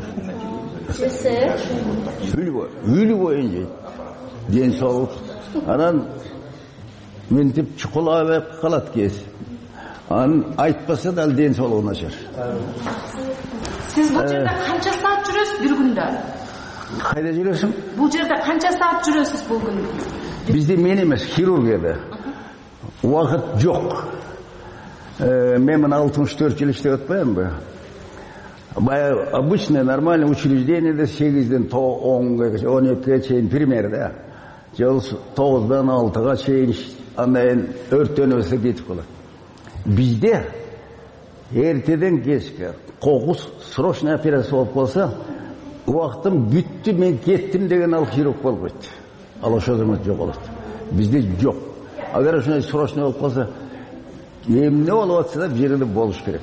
Үлү боюн жейт. Ден соолук. Анан мынтип чукулап калат кез. Анын айтпаса да ден соолугу начар. Сиз бул жерде канча саат жүрөсүз бир күндө? Кайда жүрөсүң? Бул жерде канча саат жүрөсүз бул күндө? Бизде мен эмес, хирургияда. Убакыт жок. Мен мына 64 жыл иштеп атпаймынбы? Баягы обычный нормальный учреждениеде 8-ден 10-га, 12-ге чейин примерде. Жол 9-дан 6-га чейин андан өрттөнөсө кетип калат. Бизде эртеден кечке кокус срочный операция болуп калса, убактым бүттү, мен кеттим деген ал хирург болбойт. Ал ошол zaman жоголот. Бизде жок. Агар ошондой срочный болуп калса, эмне болуп атса да бул жерде болуш керек.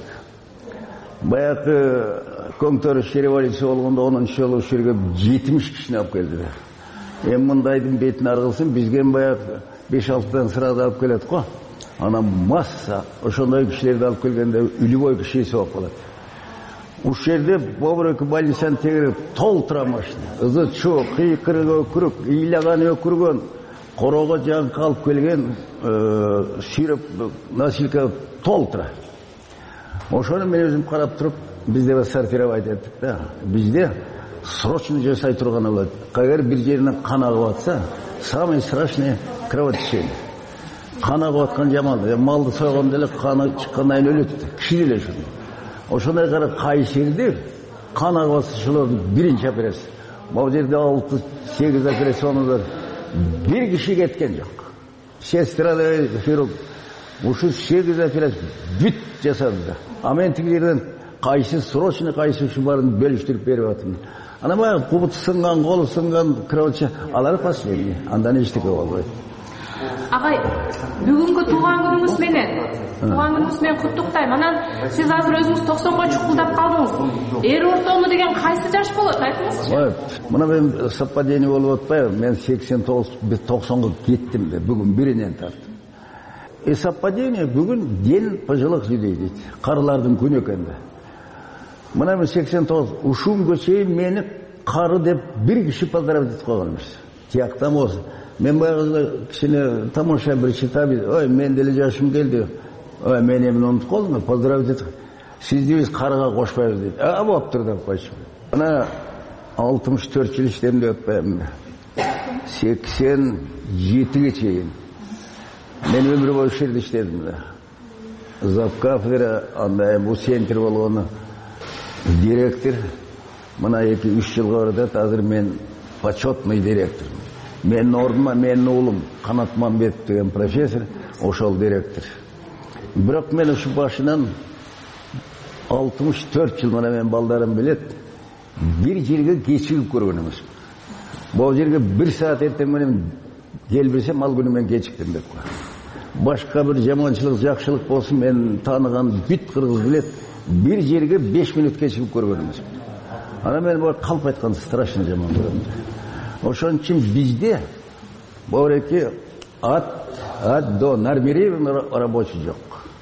Баягы көңтөрүш революция болгондо 10-жолу ушул жерге 70 кишини алып келди. Эми мындайдын бетин аргылсын, бизге баягы 5-6-дан сразу алып келет го. Ана масса ошондой кишилерди алып келгенде үлүбөй кишиси болуп калат. ушул жерде бобуреки больницаны тегереп толтура машина. Ызы чоо, кыйкырыгы өкүрүк, ыйлаган өкүргөн, корого жаңкы алып келген сүйрөп носилка толтура. Ошону мен өзүм карап туруп, бизде сортировать эттик да. Бизде срочно жасай турган болот. Кагер бир жеринен кан агып атса, самый страшный кровотечение. Кан агып аткан жаман. Малды сойгондо эле каны чыккандан кийин өлөт. Киши деле ошондой. Ошондой кара кайсы жерде кан агып атса, ошолордун биринчи операция. Бул жерде 6-8 операциянын бар. Бир киши кеткен жок. Сестра да хирург. Ушул 8 операция бүт жасады да. А мен тиги жерден кайсы срочный, кайсы ушу барын бөлүштүрүп берип атам. Ана баягы кубут сынган, колу сынган, кровотечение, алар последний. Андан эчтеке болбойт. Агай, бүгүнкү тууган күнүңүз менен куттуктайм. Анан сиз азыр өзүңүз 90го чукулдап калдыңыз. Эр ортону деген кайсы жаш болот, айтыңызчы? Мына мен совпадение болуп атпайбы? Мен 89-90го кеттим да, бүгүн биринен тарттым. Совпадение бүгүн ден пожилых людей дейт. Карылардын күнү экен да. Мына мен 89 ушунга чейин мени кары деп бир киши поздравить этип койгон эмес. Тияктан болсун. Мен баягы кичине тамаша бир читабыз. Ой, мен деле жашым келди. Ой, мен эми унутуп калдым, поздравить этип. Сизди биз карыга кошпойбуз дейт. Болуптур деп койчу. Мына 64 жыл иштедим деп атпаймынбы. 87ге чейин. Мен өмүр бою ушул жерде иштедим да. Завкафедра, андай бул центр болгону директор. Мына 2-3 жылга барат, азыр мен почетный директор. Менин ордума менин уулум Канат Мамбетов деген профессор, ошол директор. Бирок мен ушу башынан 64 жыл мына мен балдарым билет, бир жерге кечигип көргөн эмес. Бул жерге 1 саат эртең менен келбесем, ал күнү мен кечиктим деп кой. Башка бир жаманчылык, жакшылык болсун, мен тааныган бүт кыргыз билет, бир жерге 5 минут кечигип көргөн эмес. Ана мен бул калп айтканда страшно жаман көрөм. Ошон үчүн бизде бореки от до нормированный рабочий жок.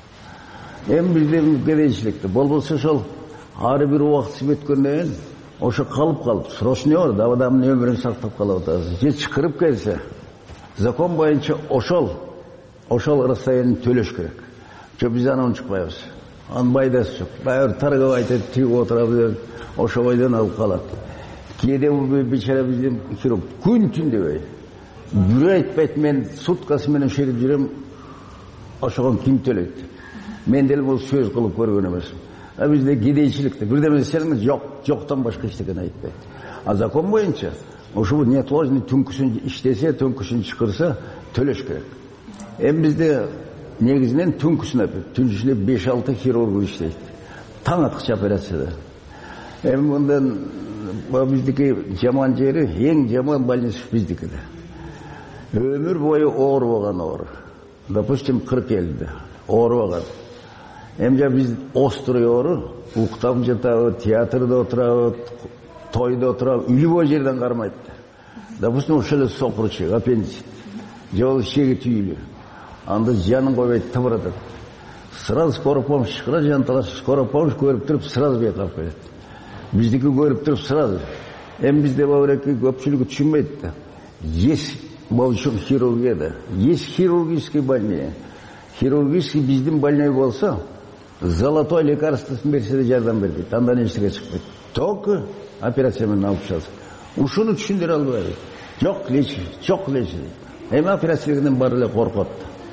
Эми бизде кедейчиликти болбосо ошол ар бир убакыт өткөндөн кийин ошо калып срочный бар, адамдын өмүрүн сактап калып атабыз. Же чакырып келсе, закон боюнча ошол расстоянияны төлөш керек. Жок биз аны унчукпайбыз. Анын пайдасы жок. Баягы таргап айтып тигип отурабыз, ошо бойдон алып калат. Кээде бул бечара биздин хирург күн түн дебей. Бирөө айтпайт, мен суткасы менен шерип жүрөм. Ошого ким төлөйт? Мен деле бул сөз кылып көргөн эмес. А бизде кедейчиликти бирдеме десеңиз жоктон башка эчтекени айтпайт. А закон боюнча ошол неотложный түнкүсүн иштесе, түнкүсүн чакырса төлөш керек. Эми бизде негизинен түнкүсүн апып, түн ичинде 5-6 хирург иштейт. Таң аткыча операцияда. Эми мындан биздики жаман жери, эң жаман больница биздикиде. Өмүр бою оорубаган оор. Допустим, 40-50 оорубаган. Эми биз острый оору, уктап жатабы, театрда отурабы, тойдо отурабы, любой жерден кармайт. Допустим, ошол эле сокурчу, аппендицит, же болбосо шеги түйүлү. Анда жанын койбойт, тыбыратат. Сразу скорая помощь чакырат, жанталаш, скорая помощь көрүп туруп, сразу бет алып келет. Биздики көрүп туруп, сразу. Эми бизде бабыреки көпчүлүгү түшүнбөйт да. Есть хирургияда, есть хирургический больной. Хирургический биздин больной болсо, золотой лекарствосын берсе де жардам бербейт. Андан эчтеке чыкпайт. Только операция менен алып чыгасың. Ушуну түшүндүрө албайбыз. Жок лечи. Эми операцияден баары эле коркот.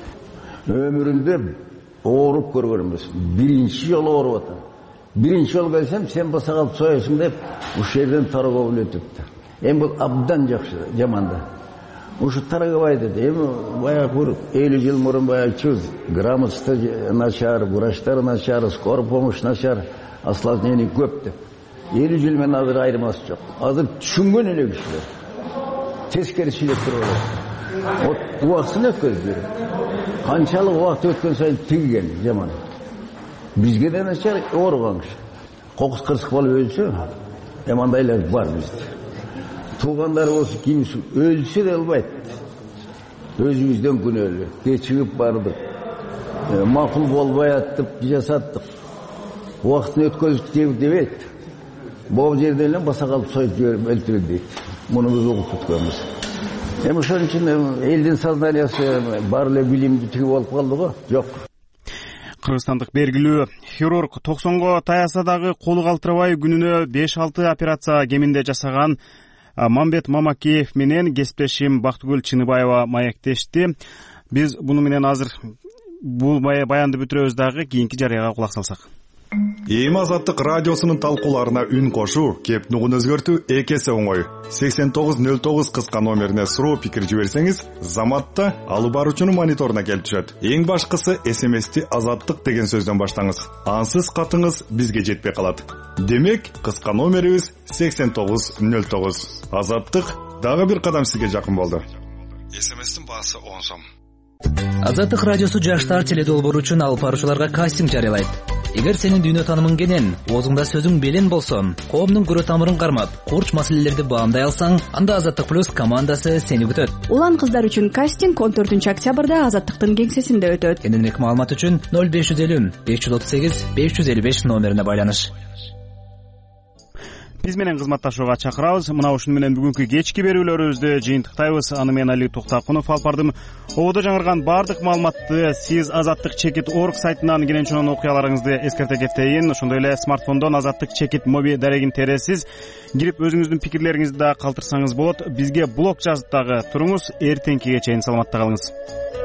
Өмүрүндө ооруп көргөн эмес. Биринчи жолу ооруп атам. Биринчи жолу келсем, сен басагалып соесуң деп, ушул жерден таргап өтүптү. Эми бул абдан жакшы, жаманда. Ушу таргабай деди. Эми баягы 50 жыл мурун баягы грамотасы начар, врачтар начар, скорая помощь начар, осложнений көп деп. 50 жыл менен азыр айырмасы жок. Азыр түшүнгөн эле кишилер. Тескери сүйлөп туруп. Вот убактысын өткөзүп. Канчалык убакыт өткөн сайын тигген жаман. Бизге да начар ооруган киши. Кокус кырсык болуп өлсө, эми андайлар бар бизде. Туугандар болсо кимиси өлсө да албайт. Өзүбүздөн күнөөлүү. Кечигип бардык. Макул болбой аттып жасаттык. уақытын өткізіп дебейді. Бұл жерде елен баса қалып сойып жіберіп өлтіреді дейді. Мұны біз оқып тұтканбыз. Ошон үчүн элдин сознаниясы бар эле билимди тигип алып калды го? Жок. Кыргызстандык белгилүү хирург 90го таяса дагы колу калтырбай күнүнө 5-6 операция кеминде жасаган Мамбет Мамакеев менен кесиптешим Бактыгүл Чыныбаева маектешти. Биз буну менен азыр бул баянды бүтүрөбүз дагы, кийинки жарыяга кулак салсак. Эми Азаттык радиосунун талкууларына үн кошуу, кеп нугун өзгөртүү экесе оңой. 8909 кыска номерине суроо пикир жиберсеңиз, Заматта алып баруучунун мониторуна келип түшөт. Эң башкысы СМСти Азаттык деген сөздөн баштаңыз. Ансыз катыңыз бизге жетпей калат. Демек, кыска номерибиз 8909. Азаттык дагы бир кадам сизге жакын болду. СМСтин баасы 10 сом. Азаттык радиосу жаштар теледолбоору үчүн алып баруучуларга кастинг жарыялайт. Эгер сенин дүйнө таанымың кенен, оозуңда сөзүң белен болсо, коомдун көрө тамырын кармап, курч маселелерди баамдай алсаң, анда Азаттык плюс командасы сени күтөт. Улан кыздар үчүн кастинг 14-октябрда Азаттыктын кеңсесинде өтөт. Кененирээк маалымат үчүн 0550 538 555 номерине байланыш. Биз менен кызматташууга чакырабыз. Мына ушуну менен бүгүнкү кечки берүүлөрүбүздү жыйынтыктайбыз. Аны менен Али Токтакунов алып бардым. Ободо жаңырган бардык маалыматты сиз Азаттык чекит орг сайтынан кенен чоң окуяларыңызды эскерте кетейин. Ошондой эле смартфондон Азаттык чекит моби дарегин тересиз. Кирип өзүңүздүн пикирлериңизди да калтырсаңыз болот. Бизге блог жазып дагы туруңуз. Эртеңкиге чейин саламатта калыңыз.